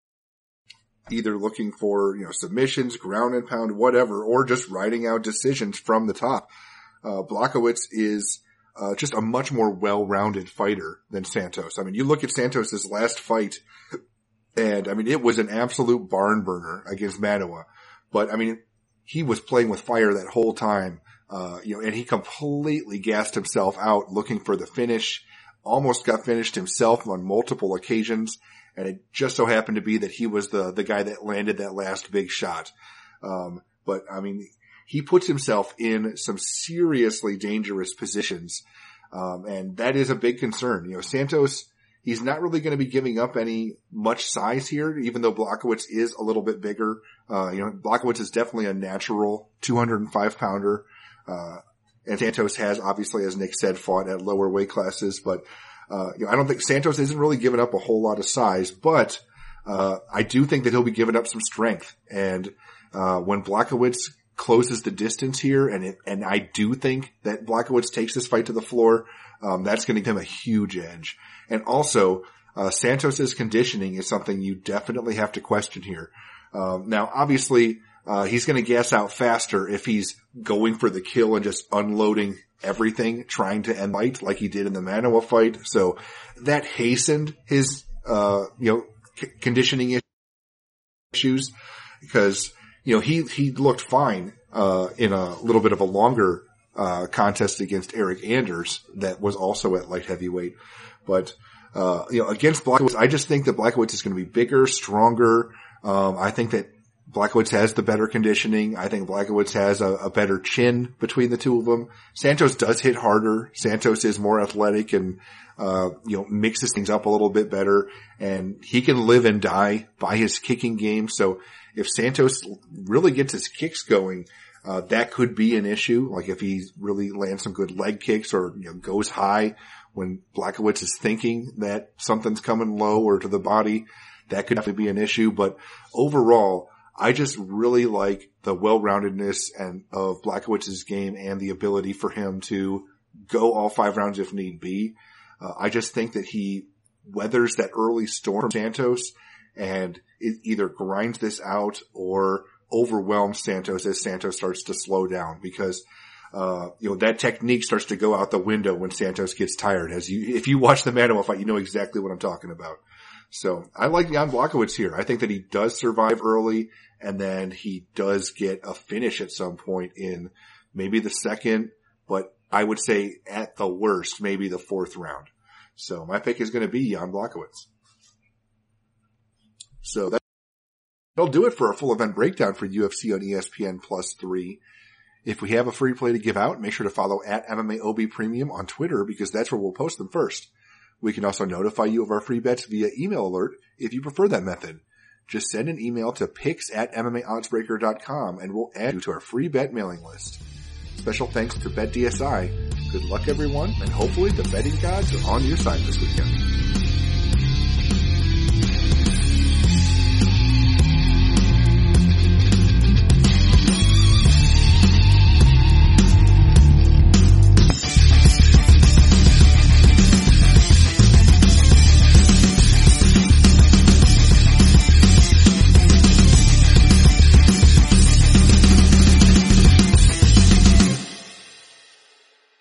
either looking for, submissions, ground and pound, whatever, or just riding out decisions from the top. Blachowicz is just a much more well-rounded fighter than Santos. I mean, you look at Santos's last fight, and I mean, it was an absolute barn burner against Manuwa. But I mean, he was playing with fire that whole time, and he completely gassed himself out looking for the finish, almost got finished himself on multiple occasions. And it just so happened to be that he was the guy that landed that last big shot. But I mean, he puts himself in some seriously dangerous positions. And that is a big concern. Santos, he's not really going to be giving up any much size here, even though Blachowicz is a little bit bigger. Blachowicz is definitely a natural 205 pounder. And Santos has, obviously, as Nick said, fought at lower weight classes, but, I don't think Santos isn't really giving up a whole lot of size, but, I do think that he'll be giving up some strength. And, when Blachowicz closes the distance here, and I do think that Blachowicz takes this fight to the floor, that's going to give him a huge edge. And also, Santos's conditioning is something you definitely have to question here. Now, obviously, he's going to gas out faster if he's going for the kill and just unloading everything, trying to end the fight like he did in the Manoa fight. So that hastened his, conditioning issues because, he looked fine, in a little bit of a longer, contest against Eric Anders that was also at light heavyweight. But, against Blachowicz, I just think that Blachowicz is going to be bigger, stronger. I think that Blachowicz has the better conditioning. I think Blachowicz has a better chin between the two of them. Santos does hit harder. Santos is more athletic and, mixes things up a little bit better. And he can live and die by his kicking game. So if Santos really gets his kicks going, that could be an issue. Like if he really lands some good leg kicks or, goes high when Blachowicz is thinking that something's coming low or to the body, that could definitely be an issue. But overall, I just really like the well-roundedness and of Blachowicz's game and the ability for him to go all 5 rounds if need be. I just think that he weathers that early storm from Santos and it either grinds this out or overwhelms Santos as Santos starts to slow down because, that technique starts to go out the window when Santos gets tired. If you watch the Manoa fight, you know exactly what I'm talking about. So I like Jan Blachowicz here. I think that he does survive early and then he does get a finish at some point in maybe the second, but I would say at the worst, maybe the 4th round. So my pick is going to be Jan Blachowicz. So that'll do it for our full event breakdown for UFC on ESPN Plus 3. If we have a free play to give out, make sure to follow at MMAOB Premium on Twitter because that's where we'll post them first. We can also notify you of our free bets via email alert if you prefer that method. Just send an email to picks@MMAoddsbreaker.com and we'll add you to our free bet mailing list. Special thanks to BetDSI. Good luck everyone, and hopefully the betting gods are on your side this weekend.